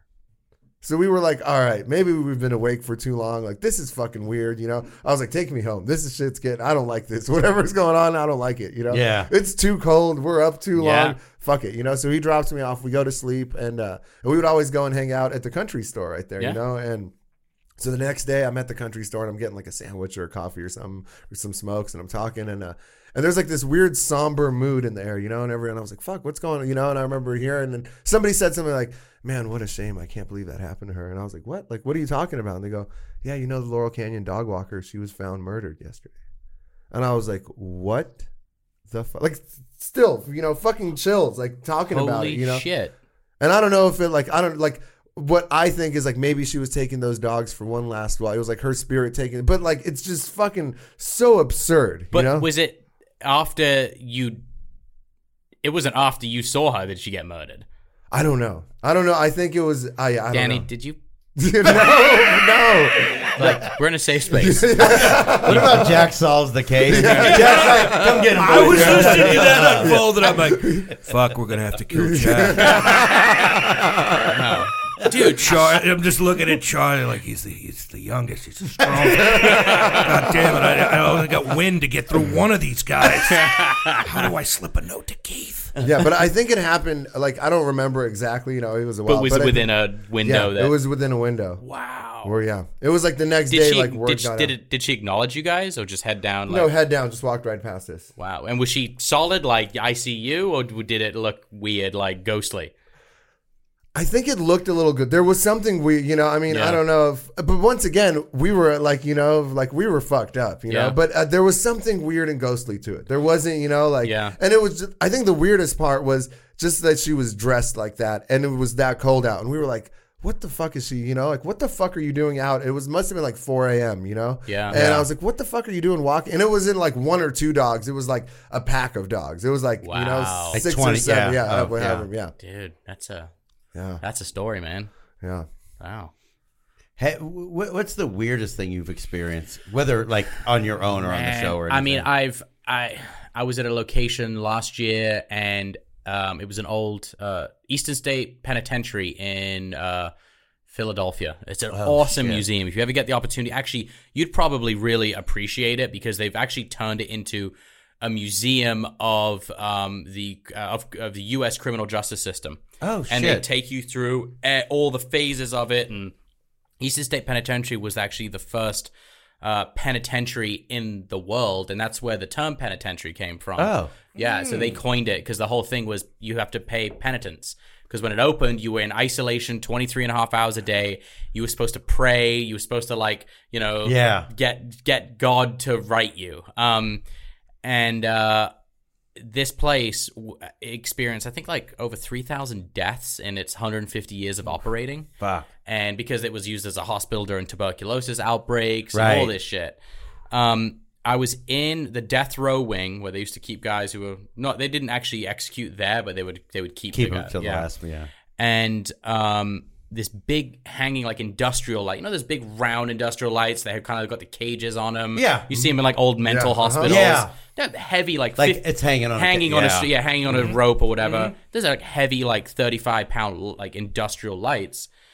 So we were like, all right, maybe we've been awake for too long. Like, this is fucking weird, I was like, take me home. This is shit's getting, I don't like this. Whatever's going on, I don't like it, Yeah. It's too cold. We're up too long. Fuck it, So he drops me off. We go to sleep. And we would always go and hang out at the country store right there, And so the next day I'm at the country store and I'm getting like a sandwich or a coffee or something or some smokes. And I'm talking and there's like this weird somber mood in the air, and everyone, I was like, fuck, what's going on, And I remember hearing, and somebody said something like, man, what a shame. I can't believe that happened to her. And I was like, what? Like, what are you talking about? And they go, yeah, the Laurel Canyon dog walker, she was found murdered yesterday. And I was like, what the fuck? Like, still, fucking chills, like talking about it, Holy shit. And I don't know if it, like, I don't, like, what I think is like maybe she was taking those dogs for one last while. It was like her spirit taking it. But like, it's just fucking so absurd, But was it after you, it wasn't after you saw her that she get murdered? I don't know. I think it was. I Danny, don't know. did you? No. Like, we're in a safe space. What about Jack solves the case? Jack's like, come get him. I was boys." listening to that unfold, and I'm like, fuck, we're going to have to kill Jack. No. Dude, Charlie, I'm just looking at Charlie like he's the youngest. He's the strongest. God damn it. I only got wind to get through one of these guys. How do I slip a note to Keith? Yeah, but I think it happened, like, I don't remember exactly, it was a while. But was it within a window? Yeah, it was within a window. Wow. Or, yeah. It was like the next day, like, work got out. Did she acknowledge you guys or just head down? No, head down, just walked right past us. Wow. And was she solid, like, I see you, or did it look weird, like, ghostly? I think it looked a little good. There was something weird, I mean, I don't know if, but once again, we were like, like we were fucked up, but there was something weird and ghostly to it. There wasn't, and it was just, I think the weirdest part was just that she was dressed like that and it was that cold out. And we were like, what the fuck is she, like, what the fuck are you doing out? It must have been like 4 a.m., Yeah. And I was like, what the fuck are you doing walking? And it wasn't like 1 or 2 dogs. It was like a pack of dogs. It was like, Wow. 6 Like 20, or 7. yeah. Yeah. Dude, that's a story, man. Yeah. Wow. Hey, what's the weirdest thing you've experienced, whether like on your own or on the show or anything? I mean, I was at a location last year, and it was an old Eastern State Penitentiary in Philadelphia. It's an awesome museum. If you ever get the opportunity, actually, you'd probably really appreciate it because they've actually turned it into a museum of the U.S. criminal justice system. Oh, shit. And they take you through all the phases of it. And Eastern State Penitentiary was actually the first penitentiary in the world, and that's where the term penitentiary came from. Oh. Yeah, so they coined it because the whole thing was you have to pay penitence. Because when it opened, you were in isolation 23 and a half hours a day. You were supposed to pray. You were supposed to, get God to right you. And this place experienced, I think, like over 3,000 deaths in its 150 years of operating. Fuck. And because it was used as a hospital during tuberculosis outbreaks Right. and all this shit. I was in the death row wing where they used to keep guys who were not, they didn't actually execute there, but they would keep the them guy. till the last, yeah. And this big hanging like industrial light, those big round industrial lights that have kind of got the cages on them. Yeah. You see them in like old mental hospitals. Yeah. They're heavy, like It's hanging on hanging on a rope or whatever. Mm-hmm. There's like heavy, like 35-pound like industrial lights.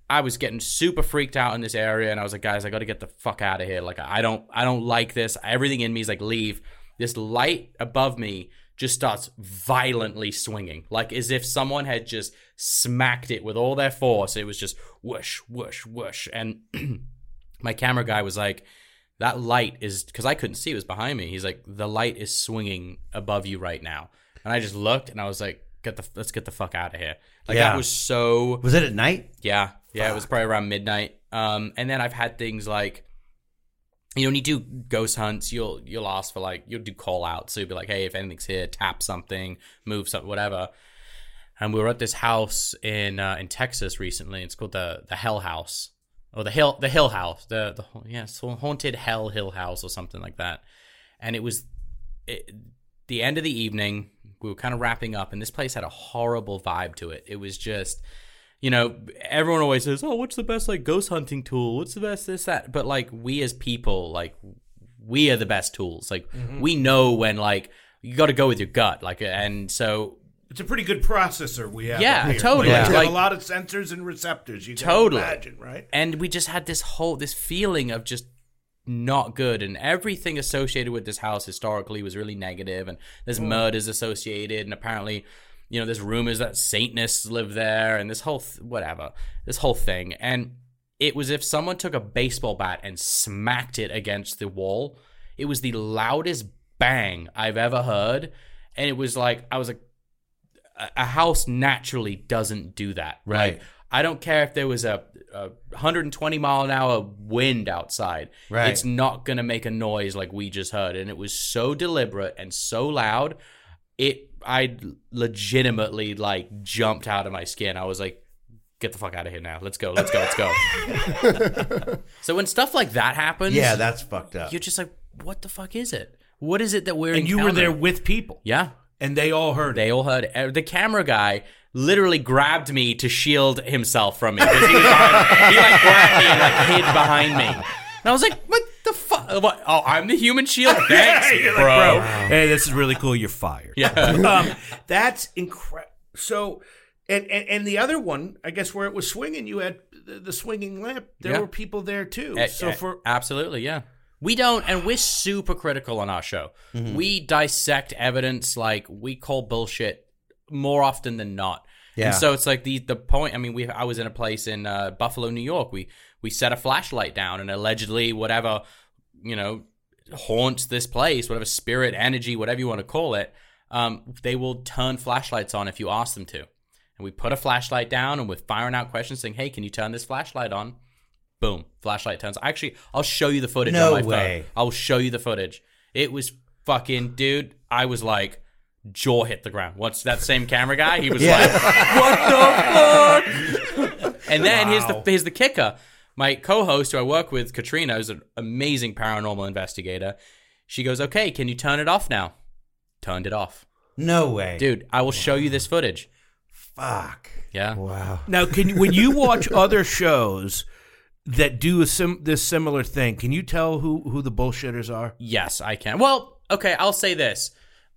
I was getting super freaked out in this area, and I was like, guys, I got to get the fuck out of here. Like, I don't like this. Everything in me is like, leave. This light above me just starts violently swinging, like as if someone had just smacked it with all their force. It was just whoosh, whoosh, whoosh. And my camera guy was like, that light is, because I couldn't see, it was behind me. He's like, the light is swinging above you right now. And I just looked, and I was like, let's get the fuck out of here. Like, that was so... Was it at night? Yeah. Yeah, it was probably around midnight. And then I've had things like, you know, when you do ghost hunts, you'll ask for, like, you'll do call outs. So you'll be like, hey, if anything's here, tap something, move something, whatever. And we were at this house in Texas recently. It's called the Hell House, or the Hill House, so haunted Hill House or something like that. And it was the end of the evening. We were kind of wrapping up, and this place had a horrible vibe to it. It was just, you know, everyone always says, oh, what's the best, like, ghost hunting tool? What's the best this, that? But, like, we as people, like, we are the best tools. Like, we know when, like, you got to go with your gut. Like, and so... It's a pretty good processor we have. Yeah, here. totally. It's got Like, a lot of sensors and receptors. You can imagine, right? And we just had this feeling of just not good, and everything associated with this house historically was really negative, and there's murders associated, and apparently, you know, there's rumors that Satanists live there, and this whole this whole thing. And it was if someone took a baseball bat and smacked it against the wall. It was the loudest bang I've ever heard, and it was like, I was like, a house naturally doesn't do that. Right. Like, I don't care if there was a 120 mile an hour wind outside. Right. It's not going to make a noise like we just heard. And it was so deliberate and so loud. I legitimately, like, jumped out of my skin. I was like, get the fuck out of here now. Let's go. So when stuff like that happens. Yeah, that's fucked up. You're just like, what the fuck is it? What is it that we're And you were there with people. Yeah. And they all heard it. They all heard it. The camera guy literally grabbed me to shield himself from me. Because he was behind me. He, like, grabbed me and, like, hid behind me. And I was like, what the fuck? What? Oh, I'm the human shield? Thanks, You're bro. like, hey, this is really cool. You're fired. Yeah. That's incredible. So, and the other one, I guess, where it was swinging, you had the swinging lamp. There were people there, too. Absolutely, yeah. We don't, and we're super critical on our show. Mm-hmm. We dissect evidence, like, we call bullshit more often than not. Yeah. And so it's like the point. I mean, I was in a place in Buffalo, New York. We set a flashlight down, and allegedly, whatever, you know, haunts this place, whatever spirit, energy, whatever you want to call it, they will turn flashlights on if you ask them to. And we put a flashlight down, and we're firing out questions saying, hey, can you turn this flashlight on? Boom, flashlight turns. Actually, I'll show you the footage on my phone. I'll show you the footage. It was fucking, dude, I was like, jaw hit the ground. What's that same camera guy? He was like, what the fuck? And then here's the kicker. My co-host who I work with, Katrina, is an amazing paranormal investigator. She goes, okay, can you turn it off now? Turned it off. No way. Dude, I will show you this footage. Fuck. Yeah. Wow. Now, when you watch other shows that do this similar thing, can you tell who the bullshitters are? Yes, I can. Well, okay, I'll say this.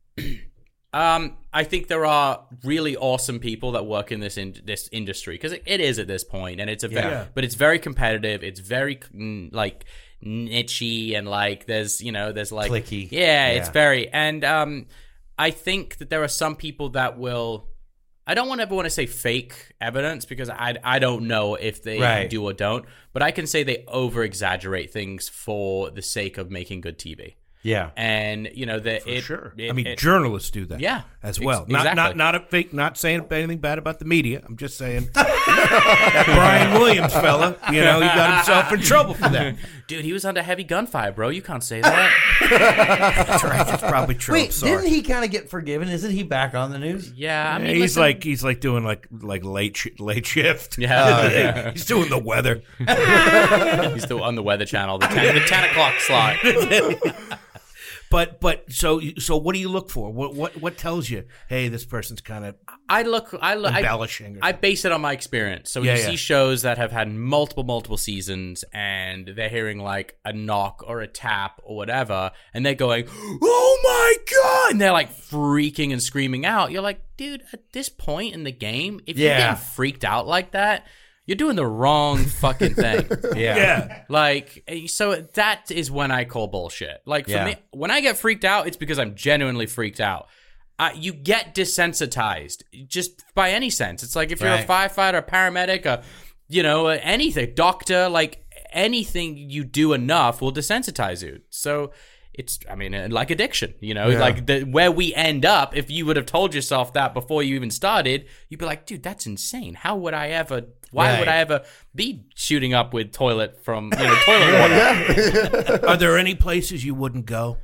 I think there are really awesome people that work in this industry, because it is at this point, and it's but it's very competitive. It's very like niche-y, and like there's like clicky. Yeah, it's very, and I think that there are some people that will. I don't ever want to say fake evidence, because I don't know if they do or don't, but I can say they over-exaggerate things for the sake of making good TV. Yeah, and you know that sure. I mean, journalists do that. Yeah, as well. Exactly. Not a fake. Not saying anything bad about the media. I'm just saying that Brian Williams fella. You know, he got himself in trouble for that. Dude, he was under heavy gunfire, bro. You can't say that. That's right. That's probably true. Wait, didn't he kind of get forgiven? Isn't he back on the news? Yeah, I mean, he's like doing like late shift. Yeah, he's doing the weather. He's still on the Weather Channel, the 10 o'clock slot. But so what do you look for? What tells you, hey, this person's kind of embellishing? I base it on my experience. So when you see shows that have had multiple seasons, and they're hearing like a knock or a tap or whatever, and they're going, "Oh my god!" and they're like freaking and screaming out. You're like, dude, at this point in the game, if you're getting freaked out like that, you're doing the wrong fucking thing. Yeah. Like, so that is when I call bullshit. Like, for me, when I get freaked out, it's because I'm genuinely freaked out. You get desensitized just by any sense. It's like if you're a firefighter, a paramedic, anything, doctor, like anything you do enough will desensitize you. So it's, like addiction, like where we end up, if you would have told yourself that before you even started, you'd be like, dude, that's insane. Why would I ever be shooting up with toilet from, toilet water? Are there any places you wouldn't go?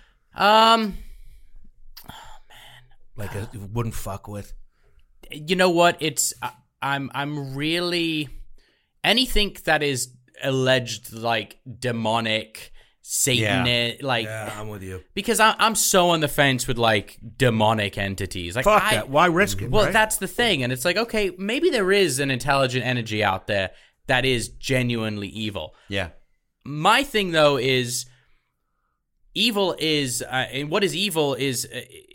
Like you wouldn't fuck with? You know what? It's, I'm really, anything that is alleged like demonic, Satan, I'm with you, because I'm so on the fence with like demonic entities. Like, fuck that. Why risk it? Well, right? That's the thing, and it's like, okay, maybe there is an intelligent energy out there that is genuinely evil. Yeah. My thing though is, evil is, and what is evil is,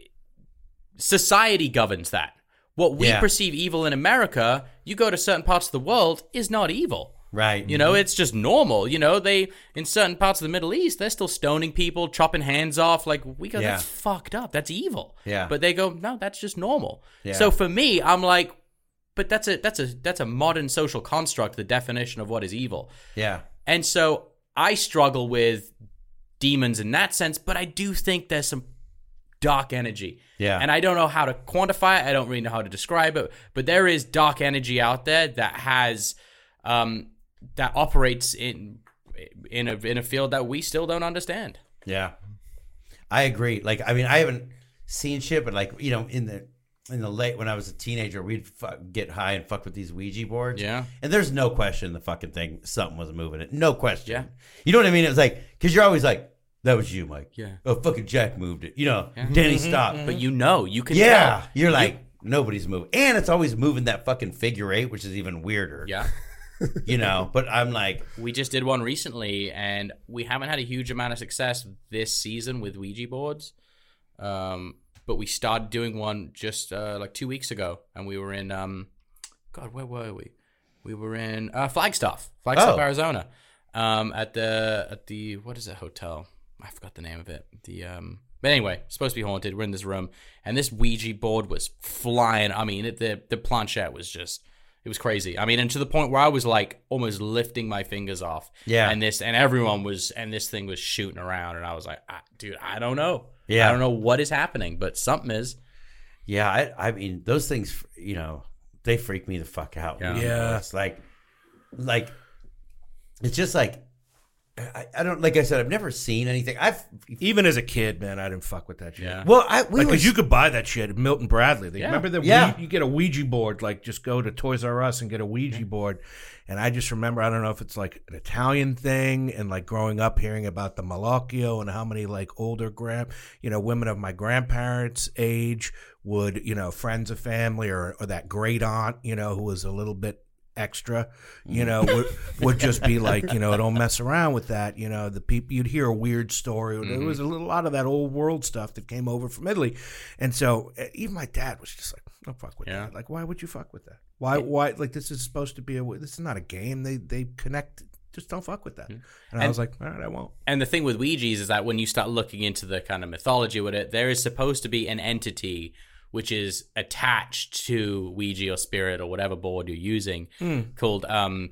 society governs that. What we perceive evil in America, you go to certain parts of the world, is not evil. Right. It's just normal. They, in certain parts of the Middle East, they're still stoning people, chopping hands off. Like, we go, that's fucked up. That's evil. Yeah. But they go, no, that's just normal. Yeah. So for me, I'm like, but that's a modern social construct, the definition of what is evil. Yeah. And so I struggle with demons in that sense, but I do think there's some dark energy. Yeah. And I don't know how to quantify it. I don't really know how to describe it, but there is dark energy out there that has, that operates in a field that we still don't understand. Yeah, I agree. Like, I haven't seen shit, but like, in the late, when I was a teenager, we'd get high and fuck with these Ouija boards. Yeah. And there's no question the fucking thing, something was moving it. No question. Yeah. You know what I mean? It was like, because you're always like, that was you, Mike. Yeah. Oh, fucking Jack moved it. Danny stopped. But you can tell. You're like, nobody's moving. And it's always moving that fucking figure eight, which is even weirder. Yeah. But I'm like, we just did one recently, and we haven't had a huge amount of success this season with Ouija boards. But we started doing one just like 2 weeks ago, and we were in where were we? We were in Flagstaff, Arizona, at the what is that hotel? I forgot the name of it. But anyway, it's supposed to be haunted. We're in this room, and this Ouija board was flying. The planchette was just. It was crazy. And to the point where I was like almost lifting my fingers off. Yeah. And this thing was shooting around, and I was like, dude, I don't know. Yeah. I don't know what is happening, but something is. Yeah. Those things, they freak me the fuck out. Yeah. It's like, it's just like, I don't, like I said, I've never seen anything. Even as a kid, man, I didn't fuck with that shit. Yeah. Well, because you could buy that shit at Milton Bradley. Remember that? Yeah. You get a Ouija board, like just go to Toys R Us and get a Ouija board. And I just remember, I don't know if it's like an Italian thing, and like growing up hearing about the Malocchio and how many like older women of my grandparents' age would, friends of family or that great aunt, who was a little bit extra, would just be like, don't mess around with that. The people, you'd hear a weird story. There was a lot of that old world stuff that came over from Italy. And so even my dad was just like, don't fuck with that. Like, why would you fuck with that? Why, like, this is supposed to be this is not a game. They connect. Just don't fuck with that. And I was like, all right, I won't. And the thing with Ouija's is that when you start looking into the kind of mythology with it, there is supposed to be an entity which is attached to Ouija or Spirit or whatever board you're using, called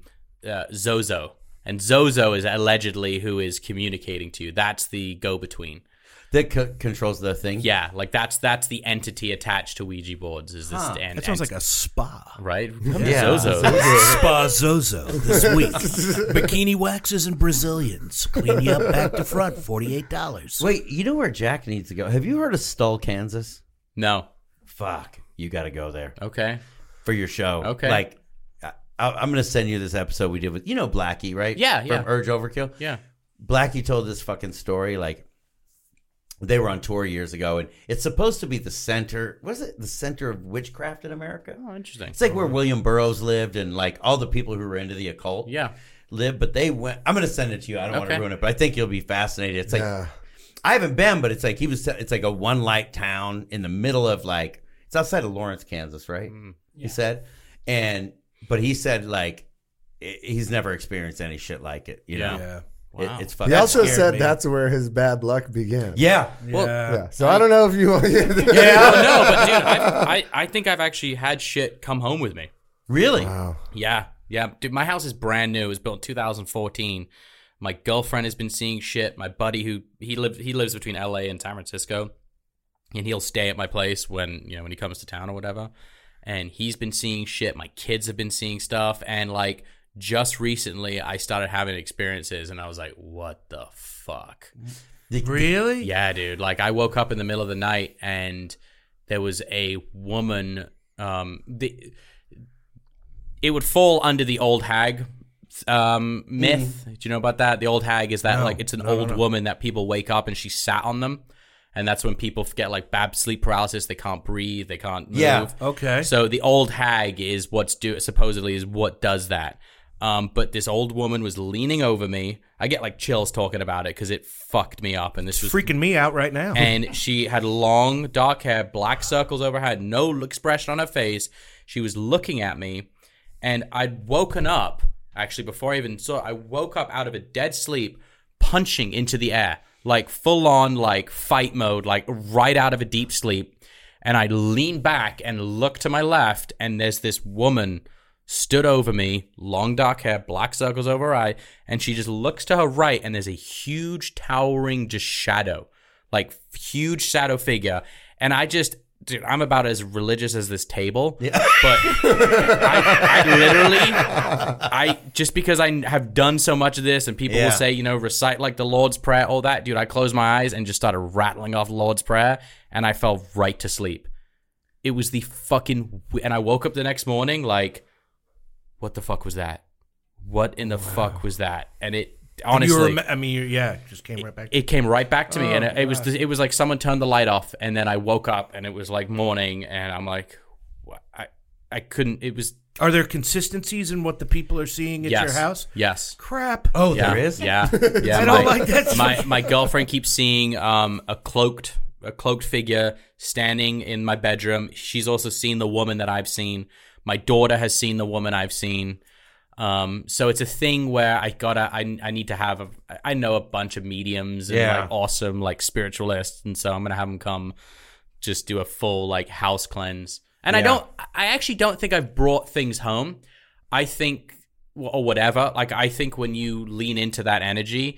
Zozo. And Zozo is allegedly who is communicating to you. That's the go-between. That controls the thing? Yeah, like that's the entity attached to Ouija boards. Is this? That sounds like a spa. Right? Yeah. Zozo. Spa Zozo this week. Bikini waxes and Brazilians. Clean you up back to front, $48. Wait, you know where Jack needs to go? Have you heard of Stull, Kansas? No. Fuck, you got to go there. Okay. For your show. Okay. Like, I'm going to send you this episode we did with, Blackie, right? Yeah, From Urge Overkill? Yeah. Blackie told this fucking story, like, they were on tour years ago, and it's supposed to be the center, was it the center of witchcraft in America? Oh, interesting. It's like where William Burroughs lived, and like all the people who were into the occult lived, but they went, I'm going to send it to you. I don't want to ruin it, but I think you'll be fascinated. It's like, I haven't been, but it's like it's like a one light town in the middle of like, it's outside of Lawrence, Kansas, right? He said. But he said like he's never experienced any shit like it. You know, Yeah. Wow. It's fucking. He also scared said me. that's where his bad luck began. Yeah. Well, Yeah. So I don't know if you. Oh, no, but dude, I think I've actually had shit come home with me. Really? Wow. Yeah. Dude, my house is brand new. It was built in 2014. My girlfriend has been seeing shit. My buddy, he lives between LA and San Francisco, and he'll stay at my place when he comes to town or whatever. And he's been seeing shit. My kids have been seeing stuff, and like just recently, I started having experiences, and I was like, "What the fuck?" Really? Yeah, dude. Like I woke up in the middle of the night, and there was a woman. It would fall under the old hag myth. Do you know about that? The old hag is that No. like it's an No, old no. woman that people wake up and she sat on them, and that's when people get like bad sleep paralysis. They can't breathe. They can't move. Yeah. Okay. So the old hag is supposedly is what does that. But this old woman was leaning over me. I get like chills talking about it because it fucked me up. And this was Freaking me out right now. and she had long dark hair, black circles over her head, no expression on her face. She was looking at me, and I'd woken up, actually, before I even saw it, I woke up out of a dead sleep, punching into the air, like full on, like fight mode, like right out of a deep sleep. And I leaned back and looked to my left, and there's this woman stood over me, long dark hair, black circles over her eye, and she just looks to her right, and there's a huge towering just shadow, like huge shadow figure. And dude, I'm about as religious as this table, but I literally, just because I have done so much of this, and people will say, recite like the Lord's Prayer, all that, dude, I closed my eyes and just started rattling off Lord's Prayer, and I fell right to sleep. It was and I woke up the next morning like, what the fuck was that? What in the fuck was that? And it honestly, it just came right back. it came right back to me, and it was like someone turned the light off, and then I woke up, and it was like morning, and I'm like, I couldn't. It was. Are there consistencies in what the people are seeing at your house? Yes. Crap. Oh, Yeah. there is? Yeah. I don't like that. My girlfriend keeps seeing a cloaked figure standing in my bedroom. She's also seen the woman that I've seen. My daughter has seen the woman I've seen. So it's a thing where I need to have I know a bunch of mediums and like awesome like spiritualists, and so I'm gonna have them come just do a full like house cleanse. And I actually don't think I've brought things home. I think or whatever. Like I think when you lean into that energy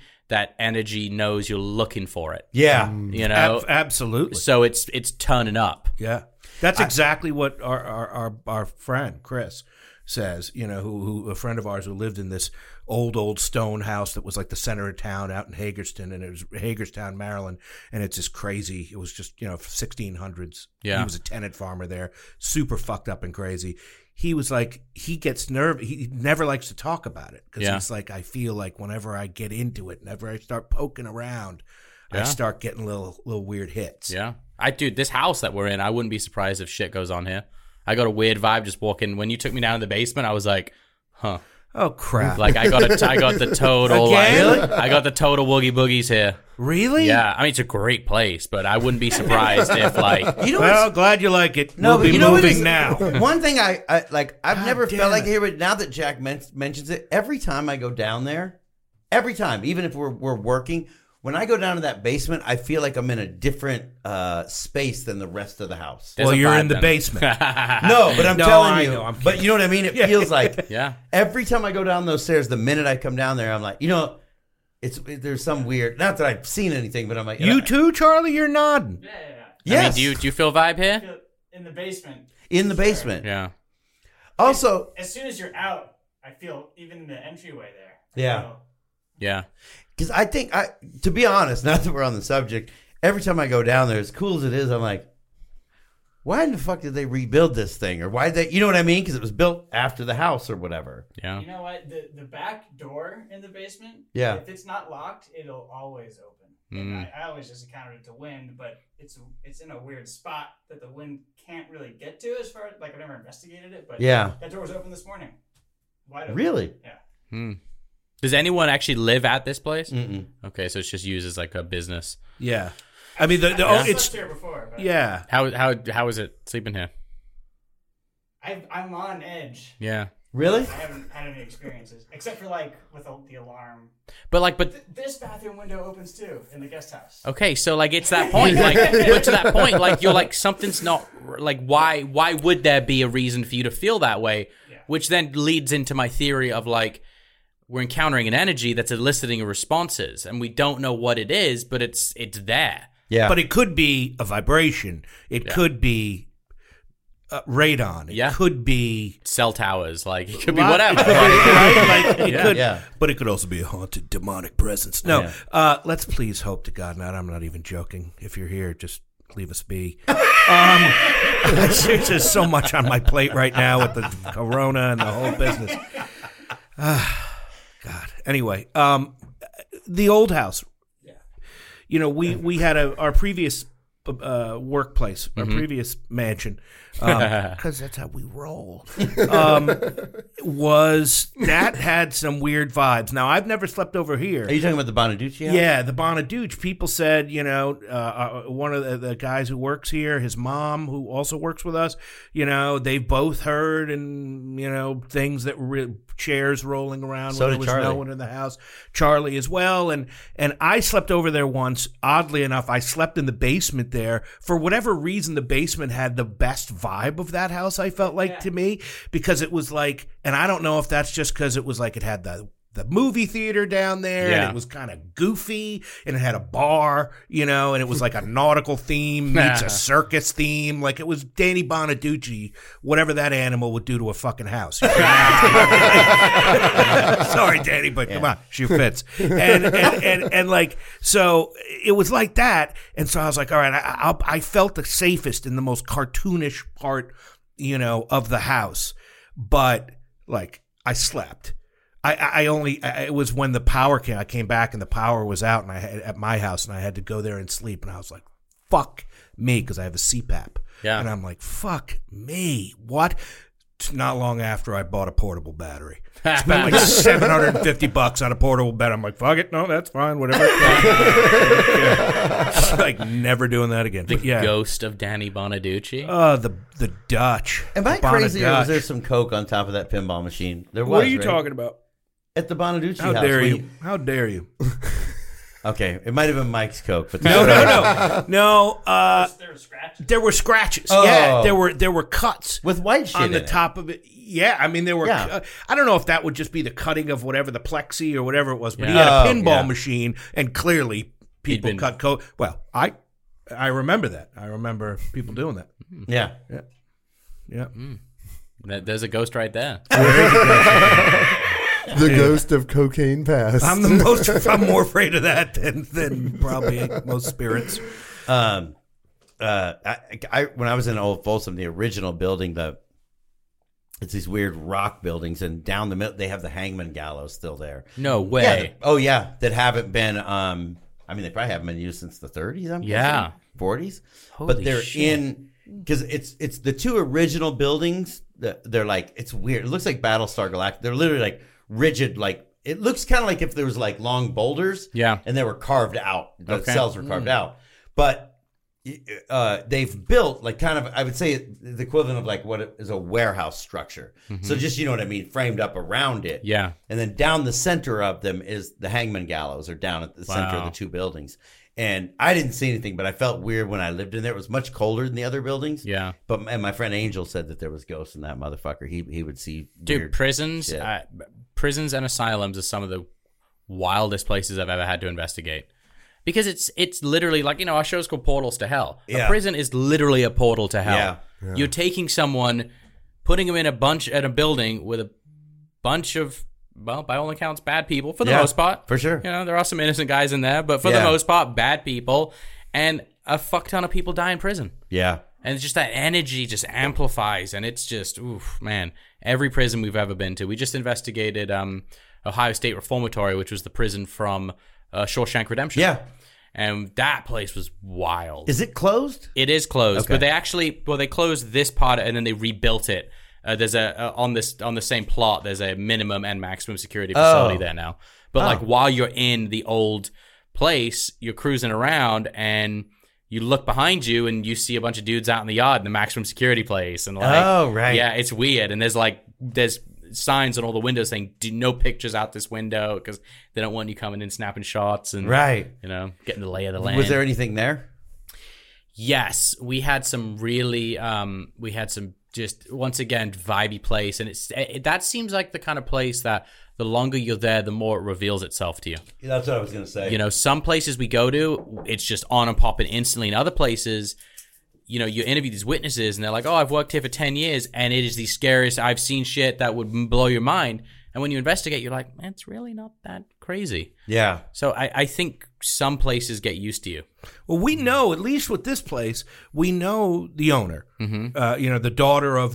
knows you're looking for it. Yeah. Absolutely. So it's turning up. Yeah. That's exactly what our friend Chris says, who a friend of ours who lived in this old stone house that was like the center of town out in Hagerstown, and it was Hagerstown, Maryland, and it's just crazy. It was just 1600s. Yeah. He was a tenant farmer there, super fucked up and crazy. He was like, he gets nervous. He never likes to talk about it because he's like, I feel like whenever I get into it, whenever I start poking around, I start getting little weird hits. Yeah. Dude, this house that we're in, I wouldn't be surprised if shit goes on here. I got a weird vibe just walking. When you took me down to the basement, I was like, huh. Oh crap! Like I got the total Again? I got the total woogie boogies here. Really? Yeah, I mean it's a great place, but I wouldn't be surprised if like Well, glad you like it. No, we'll but be what moving is- now. One thing I like, I've never damn felt like it. it here, but now that Jack mentions it, every time I go down there, every time, even if we're working, when I go down to that basement, I feel like I'm in a different space than the rest of the house. There's Well, a you're vibe in the then. basement. No, but I'm No, telling I you. know, I'm But you know what I mean? It feels like Yeah. every time I go down those stairs, the minute I come down there, I'm like, there's some weird. Not that I've seen anything, but I'm like, You too, Charlie? You're nodding. Yes, I mean, do you feel vibe here? In the basement. in the basement. Yeah. Also, As soon as you're out, I feel even in the entryway there. Yeah. Yeah. because I think to be honest, not that we're on the subject, every time I go down there, as cool as it is, I'm like, why in the fuck did they rebuild this thing, or why you know what I mean? Because it was built after the house or whatever. Yeah. You know what? The back door in the basement, Yeah. if it's not locked, it'll always open. And I always just encountered it to wind, but it's in a weird spot that the wind can't really get to as far like I've never investigated it, but Yeah. that door was open this morning. Wide open. Really? Yeah. Does anyone actually live at this place? Mm-mm. Okay, so it's just used as like a business. Yeah. I mean, I've it's slept here before, but yeah. How is it sleeping here? I'm on edge. Yeah. Really? I haven't had any experiences except for like with the alarm. But This bathroom window opens too in the guest house. okay, so like it's that point, like, but to that point, like you're like something's not like why would there be a reason for you to feel that way? Yeah. Which then leads into my theory of like we're encountering an energy that's eliciting responses, and we don't know what it is, but it's there. Yeah. But it could be a vibration. It could be radon. It could be Cell towers, like it could be lot- whatever. right? Like it could, Yeah. but it could also be a haunted demonic presence. No, let's please hope to God not. I'm not even joking. If you're here, just leave us be. There's just so much on my plate right now with the corona and the whole business. God. Anyway, the old house. You know, we had our previous workplace, our previous mansion, because that's how we roll. That had some weird vibes. Now, I've never slept over here. Are you talking about the Bonaducci house? Yeah, the Bonaduce. People said, you know, one of the guys who works here, his mom, who also works with us, you know, they've both heard and, you know, things that chairs rolling around So when there did was Charlie. no one in the house. Charlie as well. And I slept over there once. Oddly enough, I slept in the basement there. For whatever reason, the basement had the best vibe of that house, I felt like, to me, because it was like, and I don't know if that's just because it was like it had the movie theater down there, and it was kind of goofy, and it had a bar, you know, and it was like a nautical theme meets a circus theme. Like it was Danny Bonaducci, whatever that animal would do to a fucking house. Sorry, Danny, but come on, she fits. And like, so it was like that. And so I was like, all right, I felt the safest in the most cartoonish part, you know, of the house. But like, I slept. It was when the power came. I came back and the power was out, and I had at my house, and I had to go there and sleep. And I was like, "Fuck me," because I have a CPAP. Yeah. And I'm like, "Fuck me." What? Not long after, I bought a portable battery. Spent like $750 on a portable battery. I'm like, "Fuck it, no, that's fine, whatever." Like never doing that again. The But yeah. ghost of Danny Bonaducci. The Dutch. Am I The Bonnet crazy, or was Dutch. there some coke on top of that pinball machine? There was. What are you right? talking about? At the Bonaducci How house. dare when you? How dare you? Okay, it might have been Mike's coke, but No. There were scratches. There were scratches. Oh. Yeah, there were cuts with white shit on in the it. top of it. Yeah, I mean there were. Yeah. I don't know if that would just be the cutting of whatever the plexi or whatever it was, but he Yeah. had a pinball yeah. machine, and clearly people been- cut coke. Well, I remember that. I remember people doing that. Yeah. Yeah. There's a ghost right there. The ghost of cocaine past. I'm more afraid of that than probably most spirits. I when I was in Old Folsom, the original building, it's these weird rock buildings, and down the middle they have the Hangman Gallows still there. No way. Yeah. Oh yeah, that haven't been. I mean, they probably haven't been used since the 30s. I'm Yeah. guessing, 40s. Holy But they're shit. in because it's the two original buildings. They're like, it's weird. It looks like Battlestar Galactica. They're literally like rigid, like it looks kind of like if there was like long boulders. Yeah. And they were carved out. The Okay. cells were carved out, but. They've built like kind of, I would say the equivalent of like what is a warehouse structure. So just, you know what I mean, framed up around it. Yeah. And then down the center of them is the Hangman Gallows, or down at the center of Wow. the two buildings. And I didn't see anything, but I felt weird when I lived in there. It was much colder than the other buildings. Yeah. And my friend Angel said that there was ghosts in that motherfucker. He would see Dude, weird prisons, shit. prisons and asylums are some of the wildest places I've ever had to investigate. Because it's literally like, you know, our show's called Portals to Hell. Yeah. A prison is literally a portal to hell. Yeah. You're taking someone, putting them in a building with a bunch of, well, by all accounts, bad people for the most part. For sure. You know, there are some innocent guys in there, but for the Yeah. most part, bad people. And a fuck ton of people die in prison. Yeah. And it's just that energy just amplifies, and it's just, oof, man. Every prison we've ever been to. We just investigated Ohio State Reformatory, which was the prison from Shawshank Redemption. Yeah. And that place was wild. Is it closed? It is closed, Okay. but they closed this part and then they rebuilt it. There's on the same plot, there's a minimum and maximum security facility there now. But like while you're in the old place, you're cruising around and you look behind you and you see a bunch of dudes out in the yard in the maximum security place, and like, Oh, right. yeah, it's weird. And there's signs on all the windows saying "Do no pictures out this window" because they don't want you coming in snapping shots and Right. getting the lay of the land. Was there anything there? Yes, we had some really just once again vibey place, and that seems like the kind of place that the longer you're there, the more it reveals itself to you. That's what I was going to say. Some places we go to, it's just on and popping instantly. In other places, you interview these witnesses, and they're like, "Oh, I've worked here for 10 years, and it is the scariest. I've seen shit that would blow your mind." And when you investigate, you're like, "Man, it's really not that crazy." Yeah. So I think some places get used to you. Well, we know, at least with this place, we know the owner. The daughter of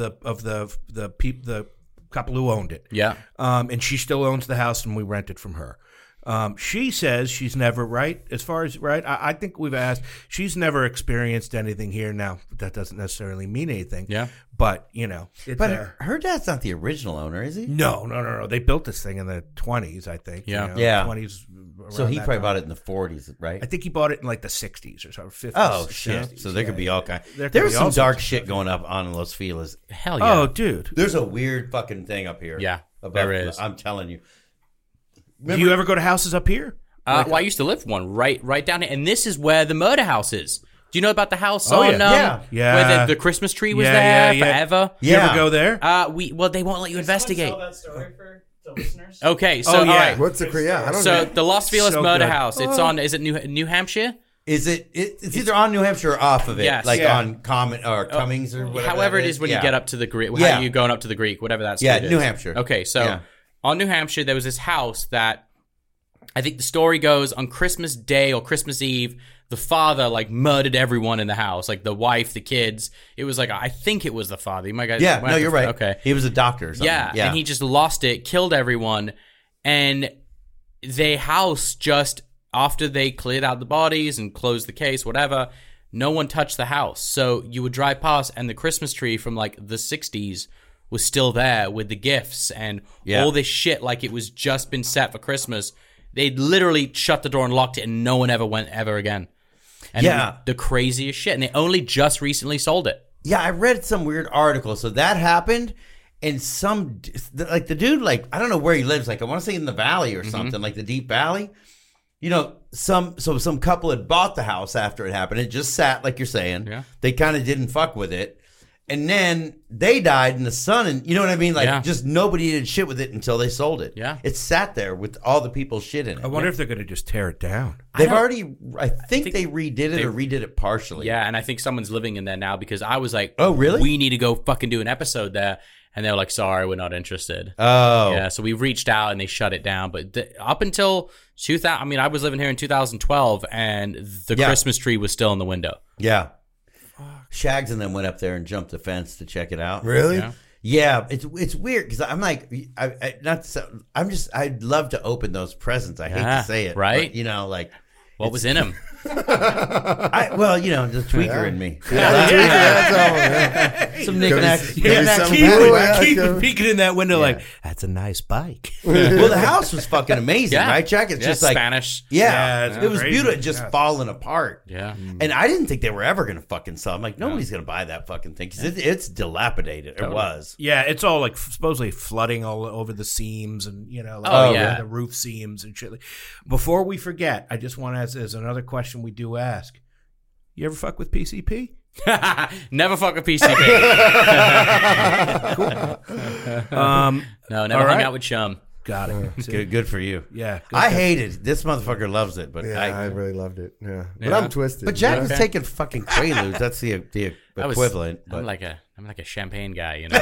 the couple who owned it. Yeah. And she still owns the house, and we rent it from her. She says she's never, as far as, I think we've asked, she's never experienced anything here. Now, that doesn't necessarily mean anything. Yeah. But, it's But there. her dad's not the original owner, is he? No. They built this thing in the 20s, I think. Yeah. Yeah. 20s. So he probably bought it in the 40s, right? I think he bought it in like the 60s or something, 50s. Oh, shit. 60s. So there could be all kinds. There could There was be some all dark sorts of shit going up on Los Feliz. Hell yeah. Oh, dude. There's a weird fucking thing up here. Yeah, Above, there is. I'm telling you. Do you ever go to houses up here? I used to live in one right down here, and this is where the murder house is. Do you know about the house Oh, on yeah. Yeah. where the Christmas tree was Yeah, there yeah, yeah. forever? You ever go there? They won't let you investigate. Tell that story for the listeners. Okay, so Oh, all yeah. right. What's the I don't So know. the Los Feliz So murder good. house. It's on. Is it New Hampshire? Is it? It's either on New Hampshire or off of it, Yes. like Yeah. on Common or Cummings or whatever. However that it is when you Yeah. get up to the Greek. Yeah. How you going up to the Greek? Whatever that. Yeah, street New is. Hampshire. Okay, so Yeah. on New Hampshire there was this house that I think the story goes on Christmas Day or Christmas Eve. The father murdered everyone in the house, like the wife, the kids. It was I think it was the father. You might guys. Yeah, might no, have you're to- right. Okay, He was a doctor or something. yeah, and he just lost it, killed everyone, and they house just after they cleared out the bodies and closed the case, whatever. No one touched the house, so you would drive past, and the Christmas tree from the 60s was still there with the gifts and all this shit, like it was just been set for Christmas. They literally shut the door and locked it, and no one ever went ever again. And Yeah. the craziest shit, and they only just recently sold it. Yeah, I read some weird article. So that happened, and the dude, I don't know where he lives. I want to say in the valley or something, like the Deep Valley. Some couple had bought the house after it happened. It just sat, like you're saying. Yeah. They kind of didn't fuck with it. And then they died, and the son, and you know what I mean? Just nobody did shit with it until they sold it. Yeah. It sat there with all the people's shit in it. I wonder if they're going to just tear it down. They've already, I think they redid it or redid it partially. Yeah, and I think someone's living in there now because I was like, Oh, really? We need to go fucking do an episode there. And they were like, sorry, we're not interested. Oh. Yeah, so we reached out and they shut it down. But up until 2000, I was living here in 2012 and the Christmas tree was still in the window. Yeah. Shags and them went up there and jumped the fence to check it out. Really? Yeah. Yeah, it's weird because I'm like, I'd love to open those presents. I hate Yeah, to say it, right? But, What was in them? the tweaker in me. Some knickknacks. knickknacks some and people- paddywhacks. Yeah. Peeking in that window that's a nice bike. Well, the house was fucking amazing, Yeah. right, Jack? It's Yeah, just like Spanish. Yeah, Yeah, it was it's beautiful. crazy. It just Yeah. falling apart. Yeah. And I didn't think they were ever going to fucking sell. I'm like, nobody's going to buy that fucking thing because it's dilapidated. It was. Yeah, it's all supposedly flooding all over the seams and the roof seams and shit. Before we forget, I just want to ask as another question we do ask. You ever fuck with PCP? Never fuck a PCP. No, never All hung right. out with Chum. Got it. Good for you. Yeah. good I guy. hate it. This motherfucker loves it, but Yeah, I really loved it. Yeah, but Yeah. I'm twisted. But Jack you know? was taking fucking Quaaludes. That's the I was- equivalent. I'm But like a champagne guy, you know.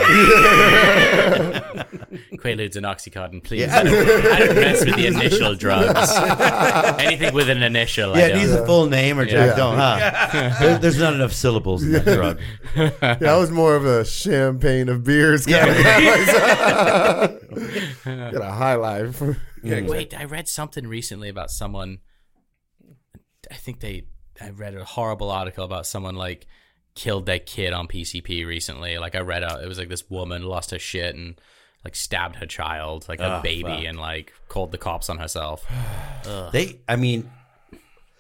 Quaaludes and Oxycontin, please. I don't mess with the initial drugs. Anything with an initial, I yeah, it don't. needs a full name or Jack Yeah. don't, huh? There's not enough syllables in that drug. Yeah, I was more of a champagne of beers kind of guy. Got a high life. Wait, I read something recently about someone. I read a horrible article about someone killed their kid on PCP recently. I read it was this woman lost her shit and stabbed her child, a baby, fuck. and called the cops on herself.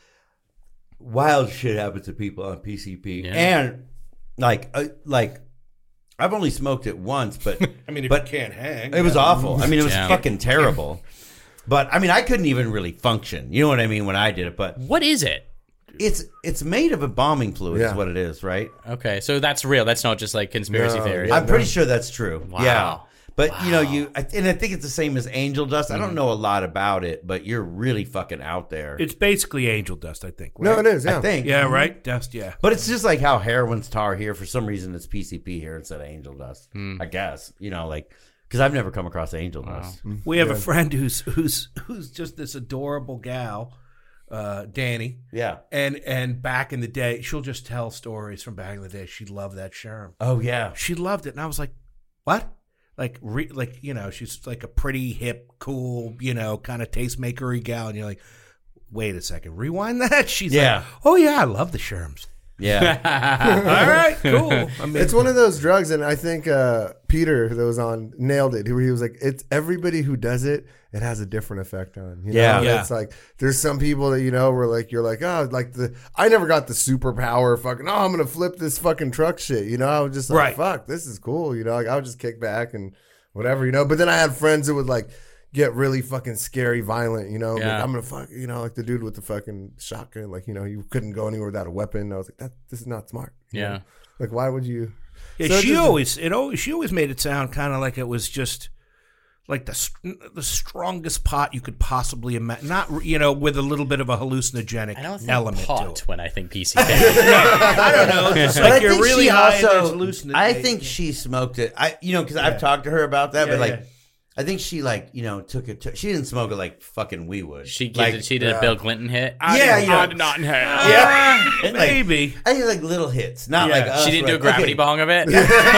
Wild shit happens to people on PCP, Yeah. and I've only smoked it once, but I mean, if but you can't hang, it was awful. I mean, it was Yeah. fucking terrible. But I mean, I couldn't even really function. You know what I mean when I did it. But What is it? it's made of embalming fluid, Yeah. is what it is, right? Okay, so that's real. That's not just like conspiracy No, theory. yeah. I'm pretty sure that's true. Wow. Yeah. But you know, and I think it's the same as angel dust. I don't know a lot about it, but you're really fucking out there. it's basically angel dust, I think. No, right? it is. Yeah. I think. Yeah, right. Dust. Yeah. But it's just like how heroin's tar here. For some reason, it's PCP here instead of angel dust. I guess, you know, like, because I've never come across angel dust. We have a friend who's just this adorable gal, Danny. Yeah. And back in the day, she'll just tell stories from back in the day. She loved that Sherm. Oh yeah. She loved it, and I was like, "What?" Like, you know, she's like a pretty hip, cool, you know, kind of tastemakery gal, and you're like, "Wait a second, rewind that." She's Yeah. like, "Oh yeah, I love the Sherms." Yeah. All right, cool. I mean, It's one of those drugs, and I think Peter that was on nailed it. He was like, "It's everybody who does it. It has a different effect on." You know? Yeah. And Yeah. It's like there's some people that you know where like you're like, oh, like I never got the superpower. Fucking, oh, I'm gonna flip this fucking truck shit. You know, I was just like, Right. fuck, this is cool. You know, like I would just kick back and whatever. You know, but then I had friends that would like get really fucking scary, violent. You know, Yeah. like, I'm gonna fuck. You know, like the dude with the fucking shotgun. Like you know, you couldn't go anywhere without a weapon. I was like, this is not smart. you Yeah. know? Like why would you? yeah, So she just- always made it sound kind of like it was just like the strongest pot you could possibly imagine. Not, you know, with a little bit of a hallucinogenic I don't think element pot to it. when I think PCP. I don't know. It's But I like you're think really she high and also. there's hallucinating. I think she smoked it. Because I've talked to her about that, Yeah, but like, yeah. I think she like took it. She didn't smoke it like fucking we would. she like, did a Bill Clinton hit. Yeah, you know. I did not inhale. Yeah, And, like, Maybe. I think like little hits, not Yeah. like us, She didn't do a like, gravity okay. bong of it.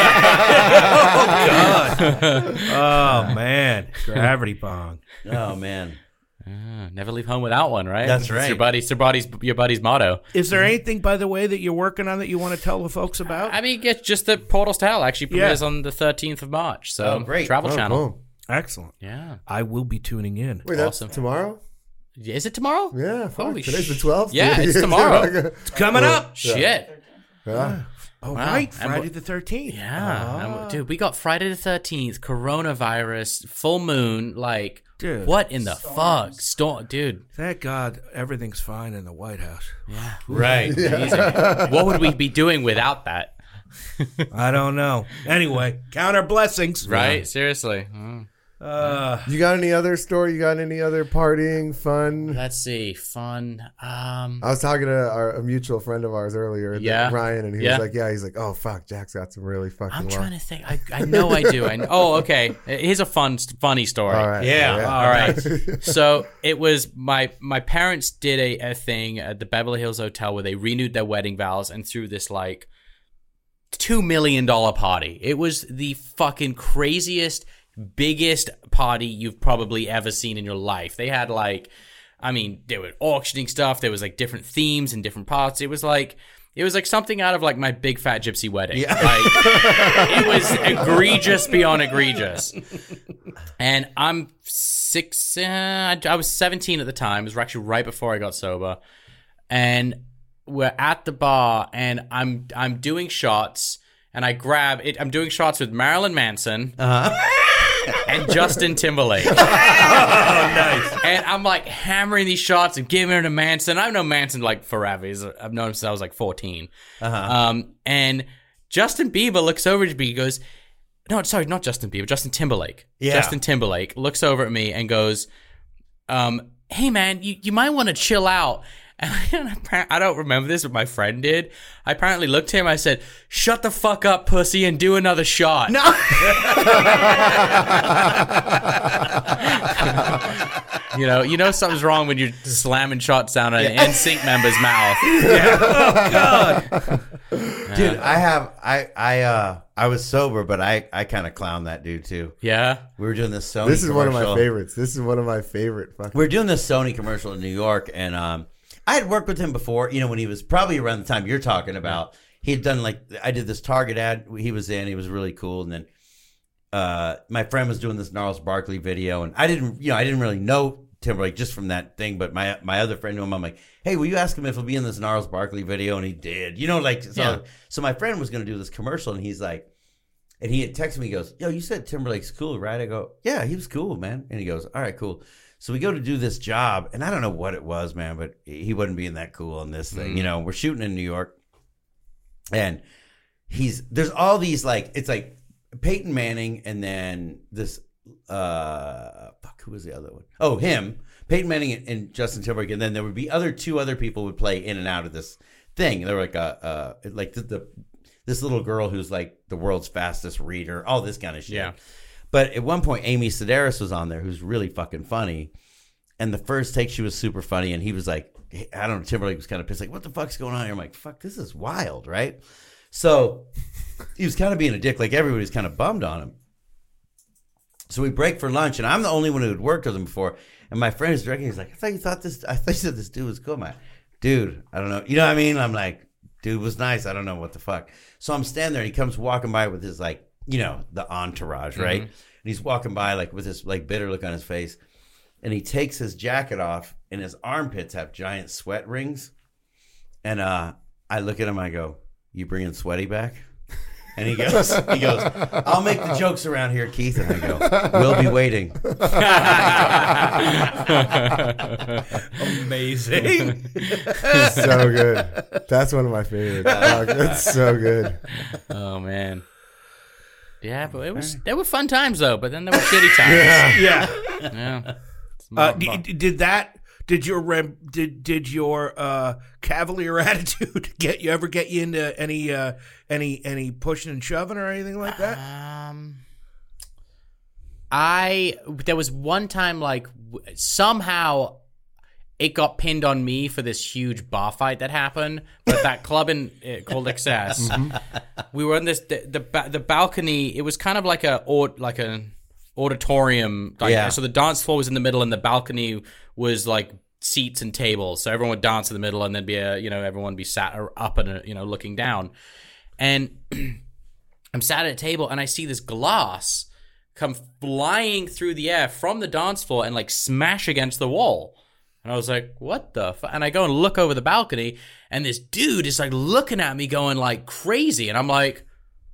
Oh man, gravity bong. Oh man, Never leave home without one, right? That's It's right. your buddy's motto. Is there anything, by the way, that you're working on that you want to tell the folks about? I mean, it's just that Portals to Hell actually premieres on the 13th of March. So Oh, great. Travel Oh, Channel. cool. Excellent. Yeah. I will be tuning in. Wait, that's Awesome. tomorrow? Is it tomorrow? Yeah, fuck. Holy Today's the sh- 12th. Yeah, it's tomorrow. It's coming up. Shit. Yeah. Oh, Wow. right. And Friday the 13th. Yeah. And, dude, we got Friday the 13th, coronavirus, full moon. Like, Dude. what in the fuck? Storm, dude. Thank God everything's fine in the White House. Yeah. right? Easy. What would we be doing without that? I don't know. Anyway, count our blessings. Right? Seriously. Mm. You got any other story? You got any other partying fun? Let's see. Fun. I was talking to a mutual friend of ours earlier, Yeah. Ryan, and he Yeah. was like, he's like, oh, fuck, Jack's got some really fucking I'm wild-" trying to think. I know I do. Oh, okay. Here's a funny story. All right. Yeah. All right. So it was my parents did a thing at the Beverly Hills Hotel where they renewed their wedding vows and threw this like $2 million party. It was the fucking craziest, biggest party you've probably ever seen in your life. They had like, I mean, they were auctioning stuff. There was like different themes and different parts. It was like something out of like My Big Fat Gypsy Wedding. Yeah. Like, it was egregious beyond egregious. And I'm I was 17 at the time. It was actually right before I got sober. And we're at the bar and I'm doing shots and I grab it. I'm doing shots with Marilyn Manson and Justin Timberlake. Nice. And I'm like hammering these shots and giving it to Manson. I've known Manson like forever. I've known him since I was like 14. And Justin Bieber looks over to me and goes, no, sorry, not Justin Bieber, Justin Timberlake. Yeah. Justin Timberlake looks over at me and goes, hey man, you might want to chill out. And I don't remember this, but my friend did. I apparently looked at him. I said, "Shut the fuck up, pussy, and do another shot." No. you know something's wrong when you're slamming shots down an NSYNC member's mouth. Dude, I was sober, but I kind of clowned that dude too. Yeah. We were doing this Sony. This is one of my commercial. favorites. This is one of my favorite fucking. We were doing this Sony commercial in New York, and I had worked with him before. You know, when he was probably around the time you're talking about. He had done I did this Target ad. He was in. He was really cool, and then my friend was doing this Gnarls Barkley video, and I didn't really know Timberlake just from that thing. But my other friend knew him. I'm like, hey, will you ask him if he'll be in this Gnarls Barkley video? And he did. You know, like so. Yeah. So my friend was going to do this commercial, and he's like, And he had texted me, he goes, yo, you said Timberlake's cool, right? I go, yeah, he was cool, man. And he goes, all right, cool. So we go to do this job, and I don't know what it was, man, but he wasn't being that cool on this thing. You know, we're shooting in New York, and there's all these, like, it's like Peyton Manning, and then this, who was the other one? Oh, him, Peyton Manning and Justin Timberlake, and then there would be two other people would play in and out of this thing. They were like this little girl who's like the world's fastest reader, all this kind of shit. Yeah. But at one point, Amy Sedaris was on there, who's really fucking funny. And the first take, she was super funny. And he was like, I don't know, Timberlake was kind of pissed, like, what the fuck's going on here? I'm like, fuck, this is wild, right? So he was kind of being a dick, like everybody was kind of bummed on him. So we break for lunch, and I'm the only one who had worked with him before. And my friend is directing, he's like, I thought you said this dude was cool, man. Dude, I don't know. You know what I mean? I'm like, dude was nice. I don't know what the fuck. So I'm standing there, and he comes walking by with his, like, you know, the entourage, right? And he's walking by, like, with this, like, bitter look on his face. And he takes his jacket off, and his armpits have giant sweat rings. And I look at him, I go, you bringing Sweaty back? And he goes, I'll make the jokes around here, Keith. And I go, we'll be waiting. Amazing. So good. That's one of my favorites. That's so good. Oh man. Yeah, but there were fun times though. But then there were shitty times. Yeah. Did your cavalier attitude get you into any pushing and shoving or anything like that? There was one time, like, somehow it got pinned on me for this huge bar fight that happened, but that club called Excess. We were on the balcony. It was kind of like an auditorium. So the dance floor was in the middle, and the balcony was like seats and tables. So everyone would dance in the middle, and then everyone would be sat up and looking down. And I'm sat at a table, and I see this glass come flying through the air from the dance floor and like smash against the wall. And I was like, what the fuck? And I go and look over the balcony, and this dude is like looking at me going like crazy. And I'm like,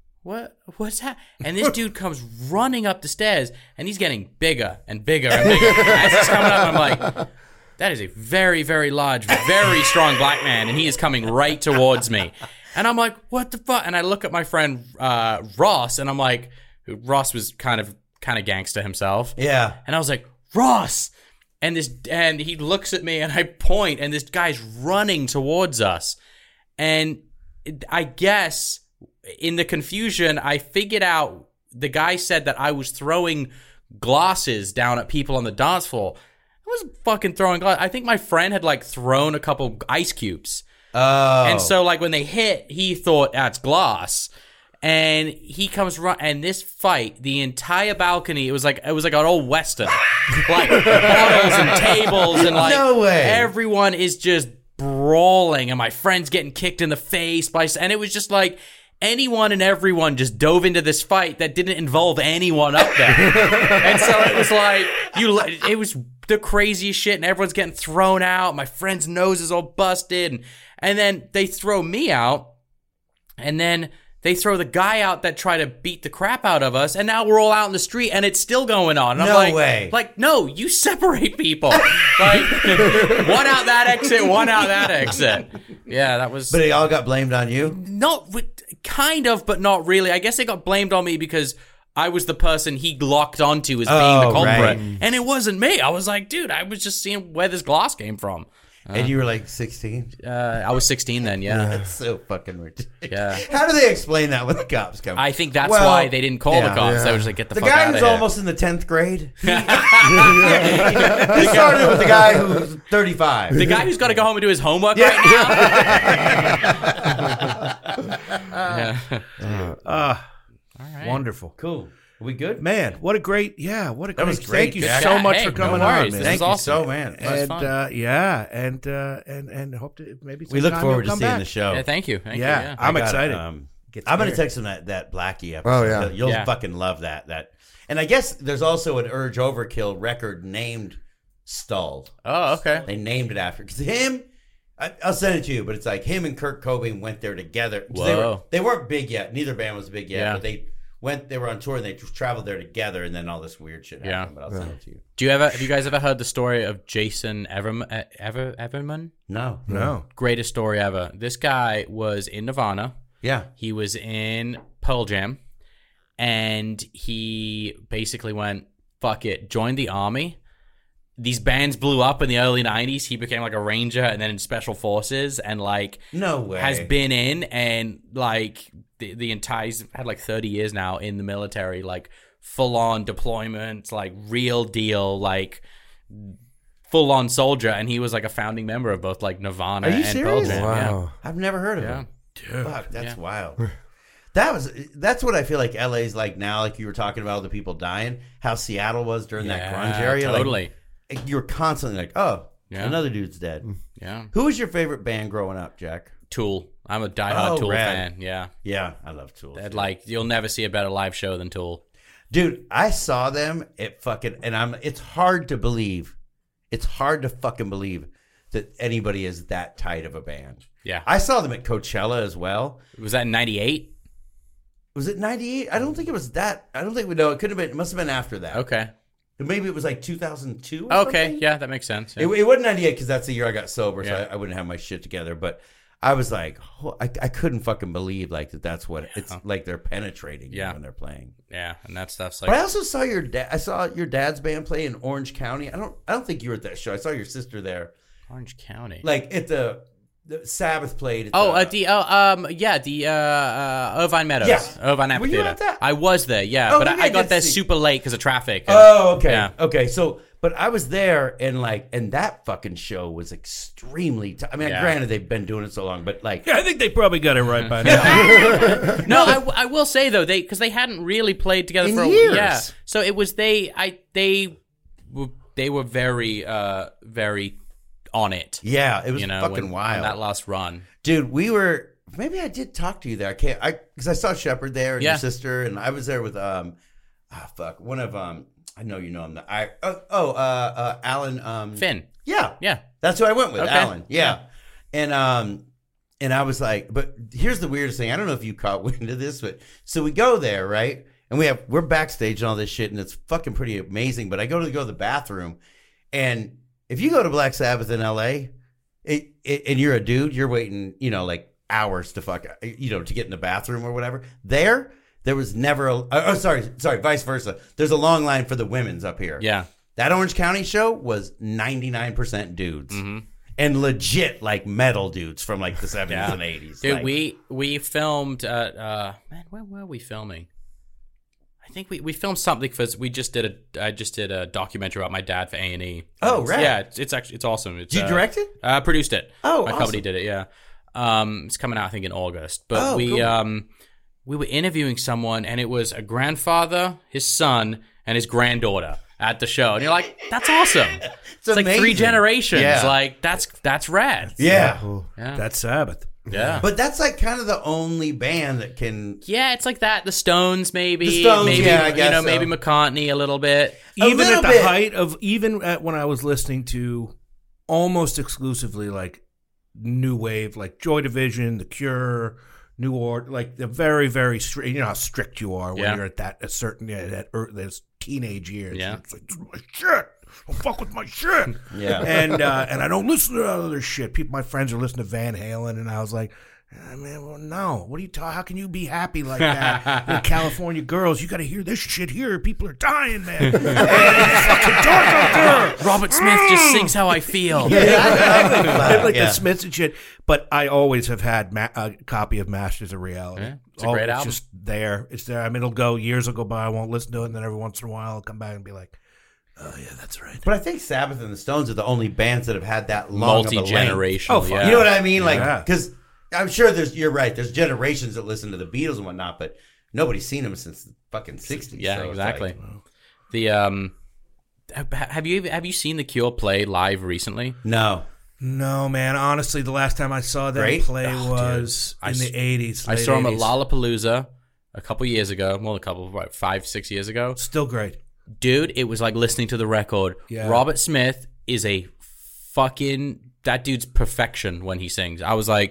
what's that? And this dude comes running up the stairs, and he's getting bigger and bigger and bigger. As he's coming up, I'm like, that is a very, very large, very strong black man, and he is coming right towards me. And I'm like, what the fuck? And I look at my friend Ross, and I'm like, Ross was kind of gangster himself. Yeah. And I was like, Ross! And he looks at me, and I point, and this guy's running towards us. And I guess in the confusion, I figured out the guy said that I was throwing glasses down at people on the dance floor. I wasn't fucking throwing glasses. I think my friend had like thrown a couple ice cubes. Oh. And so like when they hit, he thought that's glass. And he comes and this fight, the entire balcony, it was like an old Western. Like bottles and tables, and like no way. Everyone is just brawling, and my friend's getting kicked in the face and it was just like anyone and everyone just dove into this fight that didn't involve anyone up there. And so it was like it was the craziest shit, and everyone's getting thrown out. My friend's nose is all busted, and then they throw me out, and then they throw the guy out that tried to beat the crap out of us, and now we're all out in the street, and it's still going on. And no I'm like, way. Like, no, you separate people. Like, one out that exit, one out that exit. Yeah, that was... But it all got blamed on you? No, kind of, but not really. I guess it got blamed on me because I was the person he locked onto as being the culprit. Right. And it wasn't me. I was like, dude, I was just seeing where this glass came from. And you were like 16? I was 16 then, yeah. That's so fucking ridiculous. Yeah. How do they explain that when the cops come? I think that's why they didn't call the cops. They were just like, get the fuck out of here. The guy who's almost in the 10th grade? He started with the guy who's 35. The guy who's got to go home and do his homework right now? All right. Wonderful. Cool. Are we good? Man, what a great, that was great. Thank you so much for coming on, man. Thank you so, man. And and hope to maybe we look forward to seeing back. the show. Yeah, thank you. Yeah, I'm excited. I'm going to text him that Blackie episode. Oh, yeah. You'll fucking love that. And I guess there's also an Urge Overkill record named Stalled. Oh, okay. They named it after. Because him, I'll send it to you, but it's like him and Kurt Cobain went there together. Whoa. They weren't big yet. Neither band was big yet, but they they were on tour and they traveled there together, and then all this weird shit happened. But I'll send it to you. Have you guys ever heard the story of Jason Everman? No. Greatest story ever. This guy was in Nirvana. Yeah. He was in Pearl Jam, and he basically went, fuck it, joined the army. These bands blew up in the early 90s. He became like a ranger and then in special forces, and like No way. has been in, and like the entire, he's had like 30 years now in the military, like full on deployments, like real deal, like full on soldier. And he was like a founding member of both like Nirvana Are you and serious? Pearl Jam. Wow. I've never heard of Yeah. him. Dude. Fuck, that's Yeah. wild. That's what I feel like LA's like now. Like you were talking about all the people dying, how Seattle was during that grunge area. Totally. Like, you were constantly like, oh, Yeah. another dude's dead. Yeah. Who was your favorite band growing up, Jack? Tool. I'm a diehard Oh, Tool rad. fan. Yeah. Yeah, I love Tool. That, like, you'll never see a better live show than Tool. Dude, I saw them at fucking, and it's hard to believe. It's hard to fucking believe that anybody is that tight of a band. Yeah. I saw them at Coachella as well. Was that in 98? Was it 98? I don't think it was that. I don't think we know. It could have been, it must have been after that. Okay. Maybe it was like 2002 or Okay. something? Yeah, that makes sense. Yeah. It wasn't 98 because that's the year I got sober, so Yeah. I wouldn't have my shit together. But I was like, I couldn't fucking believe like that's what it's like. They're penetrating Yeah. when they're playing. Yeah, and that stuff's But I like, also saw your dad. I saw your dad's band play in Orange County. I don't think you were at that show. I saw your sister there, Orange County. like at the Sabbath played. At the Irvine Meadows. Yeah. Irvine Were you Amphitheater. at that? I was there, yeah. Oh, but maybe I I got did there see- super late because of traffic. Oh, okay. Yeah. Okay. So, but I was there and that fucking show was extremely. I mean, Yeah. granted they've been doing it so long, but like, Yeah, I think they probably got it right by now. No, I will say though, because they hadn't really played together In for years. Yeah. So it was they were very very on it. yeah, it was fucking when- wild. on that last run. Dude, we were. Maybe I did talk to you there. Because I saw Shepard there and Yeah. your sister, and I was there with one of I know you know him. Alan. Finn. Yeah, Yeah. that's who I went with, Okay. Alan. Yeah, and I was like, but here's the weirdest thing. I don't know if you caught wind of this, but so we go there, right? And we're backstage and all this shit, and it's fucking pretty amazing. But I go to the bathroom, and if you go to Black Sabbath in LA, and you're a dude, you're waiting, like hours to to get in the bathroom or whatever. There was never sorry, vice versa. There's a long line for the women's up here. Yeah. That Orange County show was 99% dudes. And legit like metal dudes from like the 70s Yeah. and 80s. Dude, Like, we filmed man, where were we filming? I think we filmed something because I just did a documentary about my dad for A&E. Oh, right. Yeah, it's awesome. It's, Did you direct it? Produced it. Oh, my awesome. company did it. Yeah. It's coming out I think in August. But Oh, cool. we were interviewing someone, and it was a grandfather, his son, and his granddaughter at the show, and you're like, that's awesome. It's like amazing. 3 generations. Yeah. Like that's rad. Yeah. Yeah. That's Sabbath. Yeah. But that's like kind of the only band that can. Yeah, it's like that. The Stones, maybe. The Stones, maybe, yeah, I guess so. maybe McCartney a little bit. Even little at the bit. height of, when I was listening to almost exclusively like new wave, like Joy Division, The Cure, New Order, like the very, very strict. You know how strict you are when Yeah. you're at those teenage years. Yeah. It's like, this is my shit. Don't fuck with my shit. Yeah. And I don't listen to other shit. My friends are listening to Van Halen, and I was like, man, well, no. What are you talking? How can you be happy like that? You're California girls, you got to hear this shit here. People are dying, man. It's fucking dark out there. Robert Smith just sings how I feel. Like Yeah. the Smiths and shit. But I always have had a copy of Masters of Reality. Yeah, it's a great it's album. just there. It's there. I mean, years will go by. I won't listen to it, and then every once in a while I'll come back and be like, oh yeah, that's right. But I think Sabbath and the Stones are the only bands that have had that long of a length. Multi-generational. Oh, fuck. yeah. You know what I mean? Like, Yeah. because I'm sure you're right. There's generations that listen to the Beatles and whatnot, but nobody's seen them since the fucking 60s. Yeah, so it's exactly. like, The have you seen The Cure play live recently? no. No, man. Honestly, the last time I saw them Great. play was in the 80s. I late saw him at 80s. Lollapalooza a couple years ago. Well, 5-6 years ago. Still great. Dude, it was like listening to the record. Yeah. Robert Smith is that dude's perfection when he sings. I was like,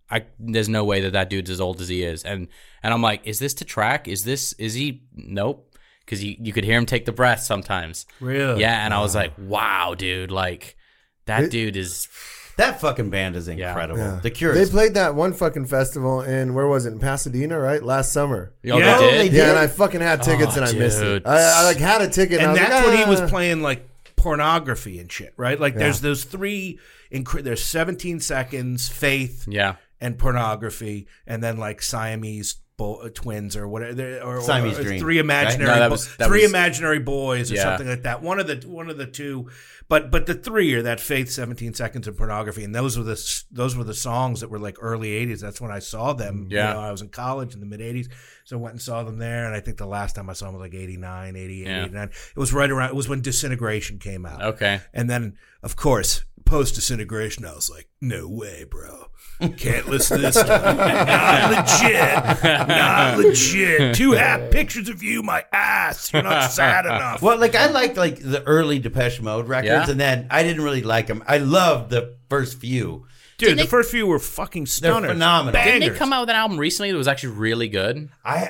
there's no way that dude's as old as he is. And I'm like, is this to track? Is he? Nope. Because you could hear him take the breath sometimes. Really? Yeah, and I was like, wow, dude, like that dude is. That fucking band is incredible. Yeah. The Cure. They played that one fucking festival in, where was it? In Pasadena, right? Last summer. Oh, Yeah, they did? Yeah, and I fucking had tickets and I missed dude. it. I like had a ticket and I And was that's like, when he was "Ah." playing like pornography and shit, right? Like there's those three. There's 17 Seconds, Faith, Yeah. and Pornography, and then like Siamese twins or whatever, or Siamese Dream, three imaginary, right? No, that three was- imaginary boys or Yeah. something like that. One of the two, but the three are that Faith, 17 Seconds, and Pornography, and those were the songs that were like early '80s. That's when I saw them. Yeah. You know, I was in college in the mid '80s, so I went and saw them there. And I think the last time I saw them was like 89, 88, Yeah. 89. It was right around. It was when Disintegration came out. Okay. And then, of course, post Disintegration, I was like, no way, bro. Can't listen to this. Not legit. Not legit. Two half pictures of you, my ass. You're not sad enough. Well, like I liked like the early Depeche Mode records, Yeah. and then I didn't really like them. I loved the first few. Dude, the first few were fucking stunners. phenomenal. Didn't they Bangers. come out with an album recently that was actually really good?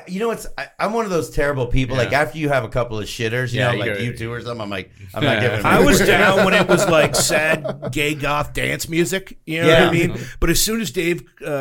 I'm one of those terrible people. Yeah. Like after you have a couple of shitters, Yeah, like you're- U2 or something, I'm like, I'm not giving. I was down when it was like sad gay goth dance music. You know what I mean? But as soon as Dave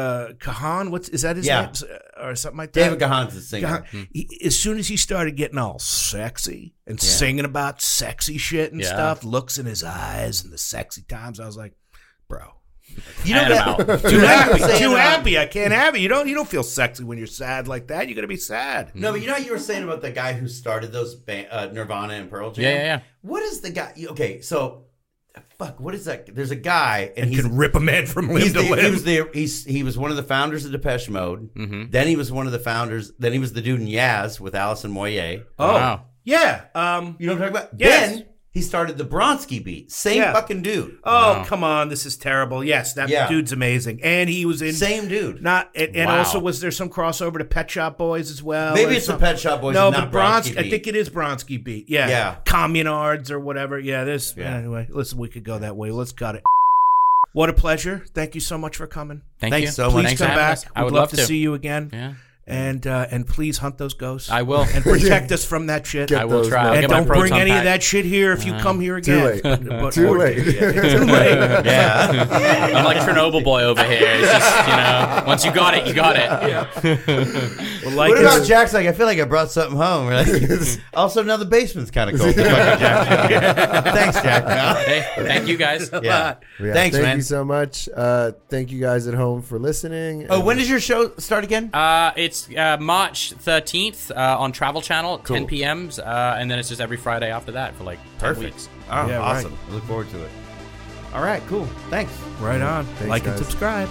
Kahan, is that his Yeah. name? Or something like that? David Gahan's the singer. As soon as he started getting all sexy and singing about sexy shit and Yeah. stuff, looks in his eyes and the sexy times, I was like, bro. You know And I'm that? out. Too happy. saying, Too happy. I can't have it. You don't feel sexy when you're sad like that. You're gonna be sad. No, but you know what you were saying about the guy who started those Nirvana and Pearl Jam? Yeah. What is the guy? Okay, so fuck. What is that? There's a guy, and And he's can rip a man from limb to limb. he was one of the founders of Depeche Mode. Mm-hmm. Then he was one of the founders. Then he was the dude in Yaz with Alison Moyet. Oh, Wow. yeah. You know what I'm talking about? Yes. Then he started the Bronski Beat. Same Yeah. fucking dude. Oh, come on. This is terrible. Yes, that Yeah. dude's amazing. And he was in. Same dude. And Wow. also, was there some crossover to Pet Shop Boys as well? Maybe or it's the something? Pet Shop Boys. No, and but not Bronski I Beat. think it is Bronski Beat. Yeah. Yeah. Communards or whatever. Yeah, Yeah. Anyway, listen, we could go that way. Let's cut it. What a pleasure. Thank you so much for coming. Thank Thanks you so much. Please Thanks come for having back. us. I We'd would love love to to. see you again. Yeah. And please hunt those ghosts. I will. And protect us from that shit. Get I will those try. I'll And get my don't bring proton any of pack. that shit here if you come here again. late. But- Too or- late. Yeah, too late. Yeah. I'm like Chernobyl boy over here. It's just, once you got it, you got it. Well, like What about us- Jack's like, I feel like I brought something home. We're like, also, now the basement's kind of cool. Fucking Jack. Thanks, Jack. Hey, thank you guys. Yeah. Yeah, Thanks, thank man. you so much. Thank you guys at home for listening. Oh, when does your show start again? It's March 13th on Travel Channel, 10 p.m. And then it's just every Friday after that for like 10 weeks. Oh, Yeah, awesome. right. I look forward to it. All right, cool. Thanks. Right on. Thanks, Like and guys. subscribe.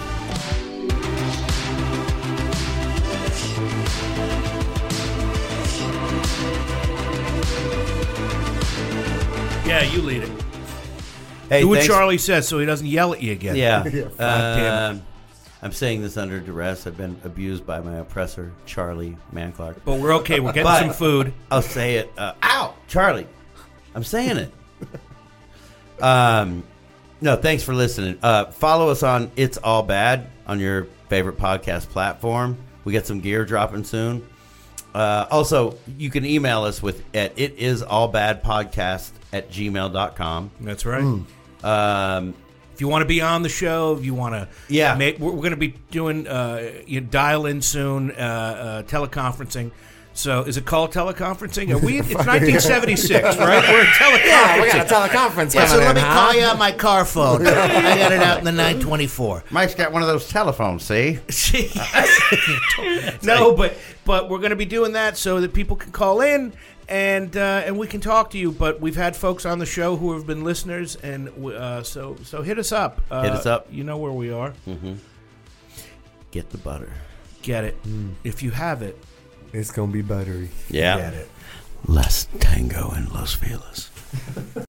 Yeah, you lead it. Hey, Do what thanks. Charlie says so he doesn't yell at you again. Yeah. damn it. I'm saying this under duress. I've been abused by my oppressor, Charlie Manclark. But we're okay. We're getting But- some food. I'll say it. Ow, Charlie. I'm saying it. No, thanks for listening. Follow us on It's All Bad on your favorite podcast platform. We got some gear dropping soon. Also, you can email us at itisallbadpodcast@gmail.com. That's right. If you want to be on the show, if you want to, Yeah. we're going to be doing you dial in soon, teleconferencing. So is it called teleconferencing? Are we? It's 1976, right? We're teleconferencing. teleconference Yeah, so let me call you on my car phone. I got it out in the 924. Mike's got one of those telephones, see? No, but we're going to be doing that so that people can call in and we can talk to you. But we've had folks on the show who have been listeners, and so hit us up. Hit us up. You know where we are. Get the butter. Get it if you have it. It's gonna be buttery. Yeah. Get it. Less tango in Los Feliz.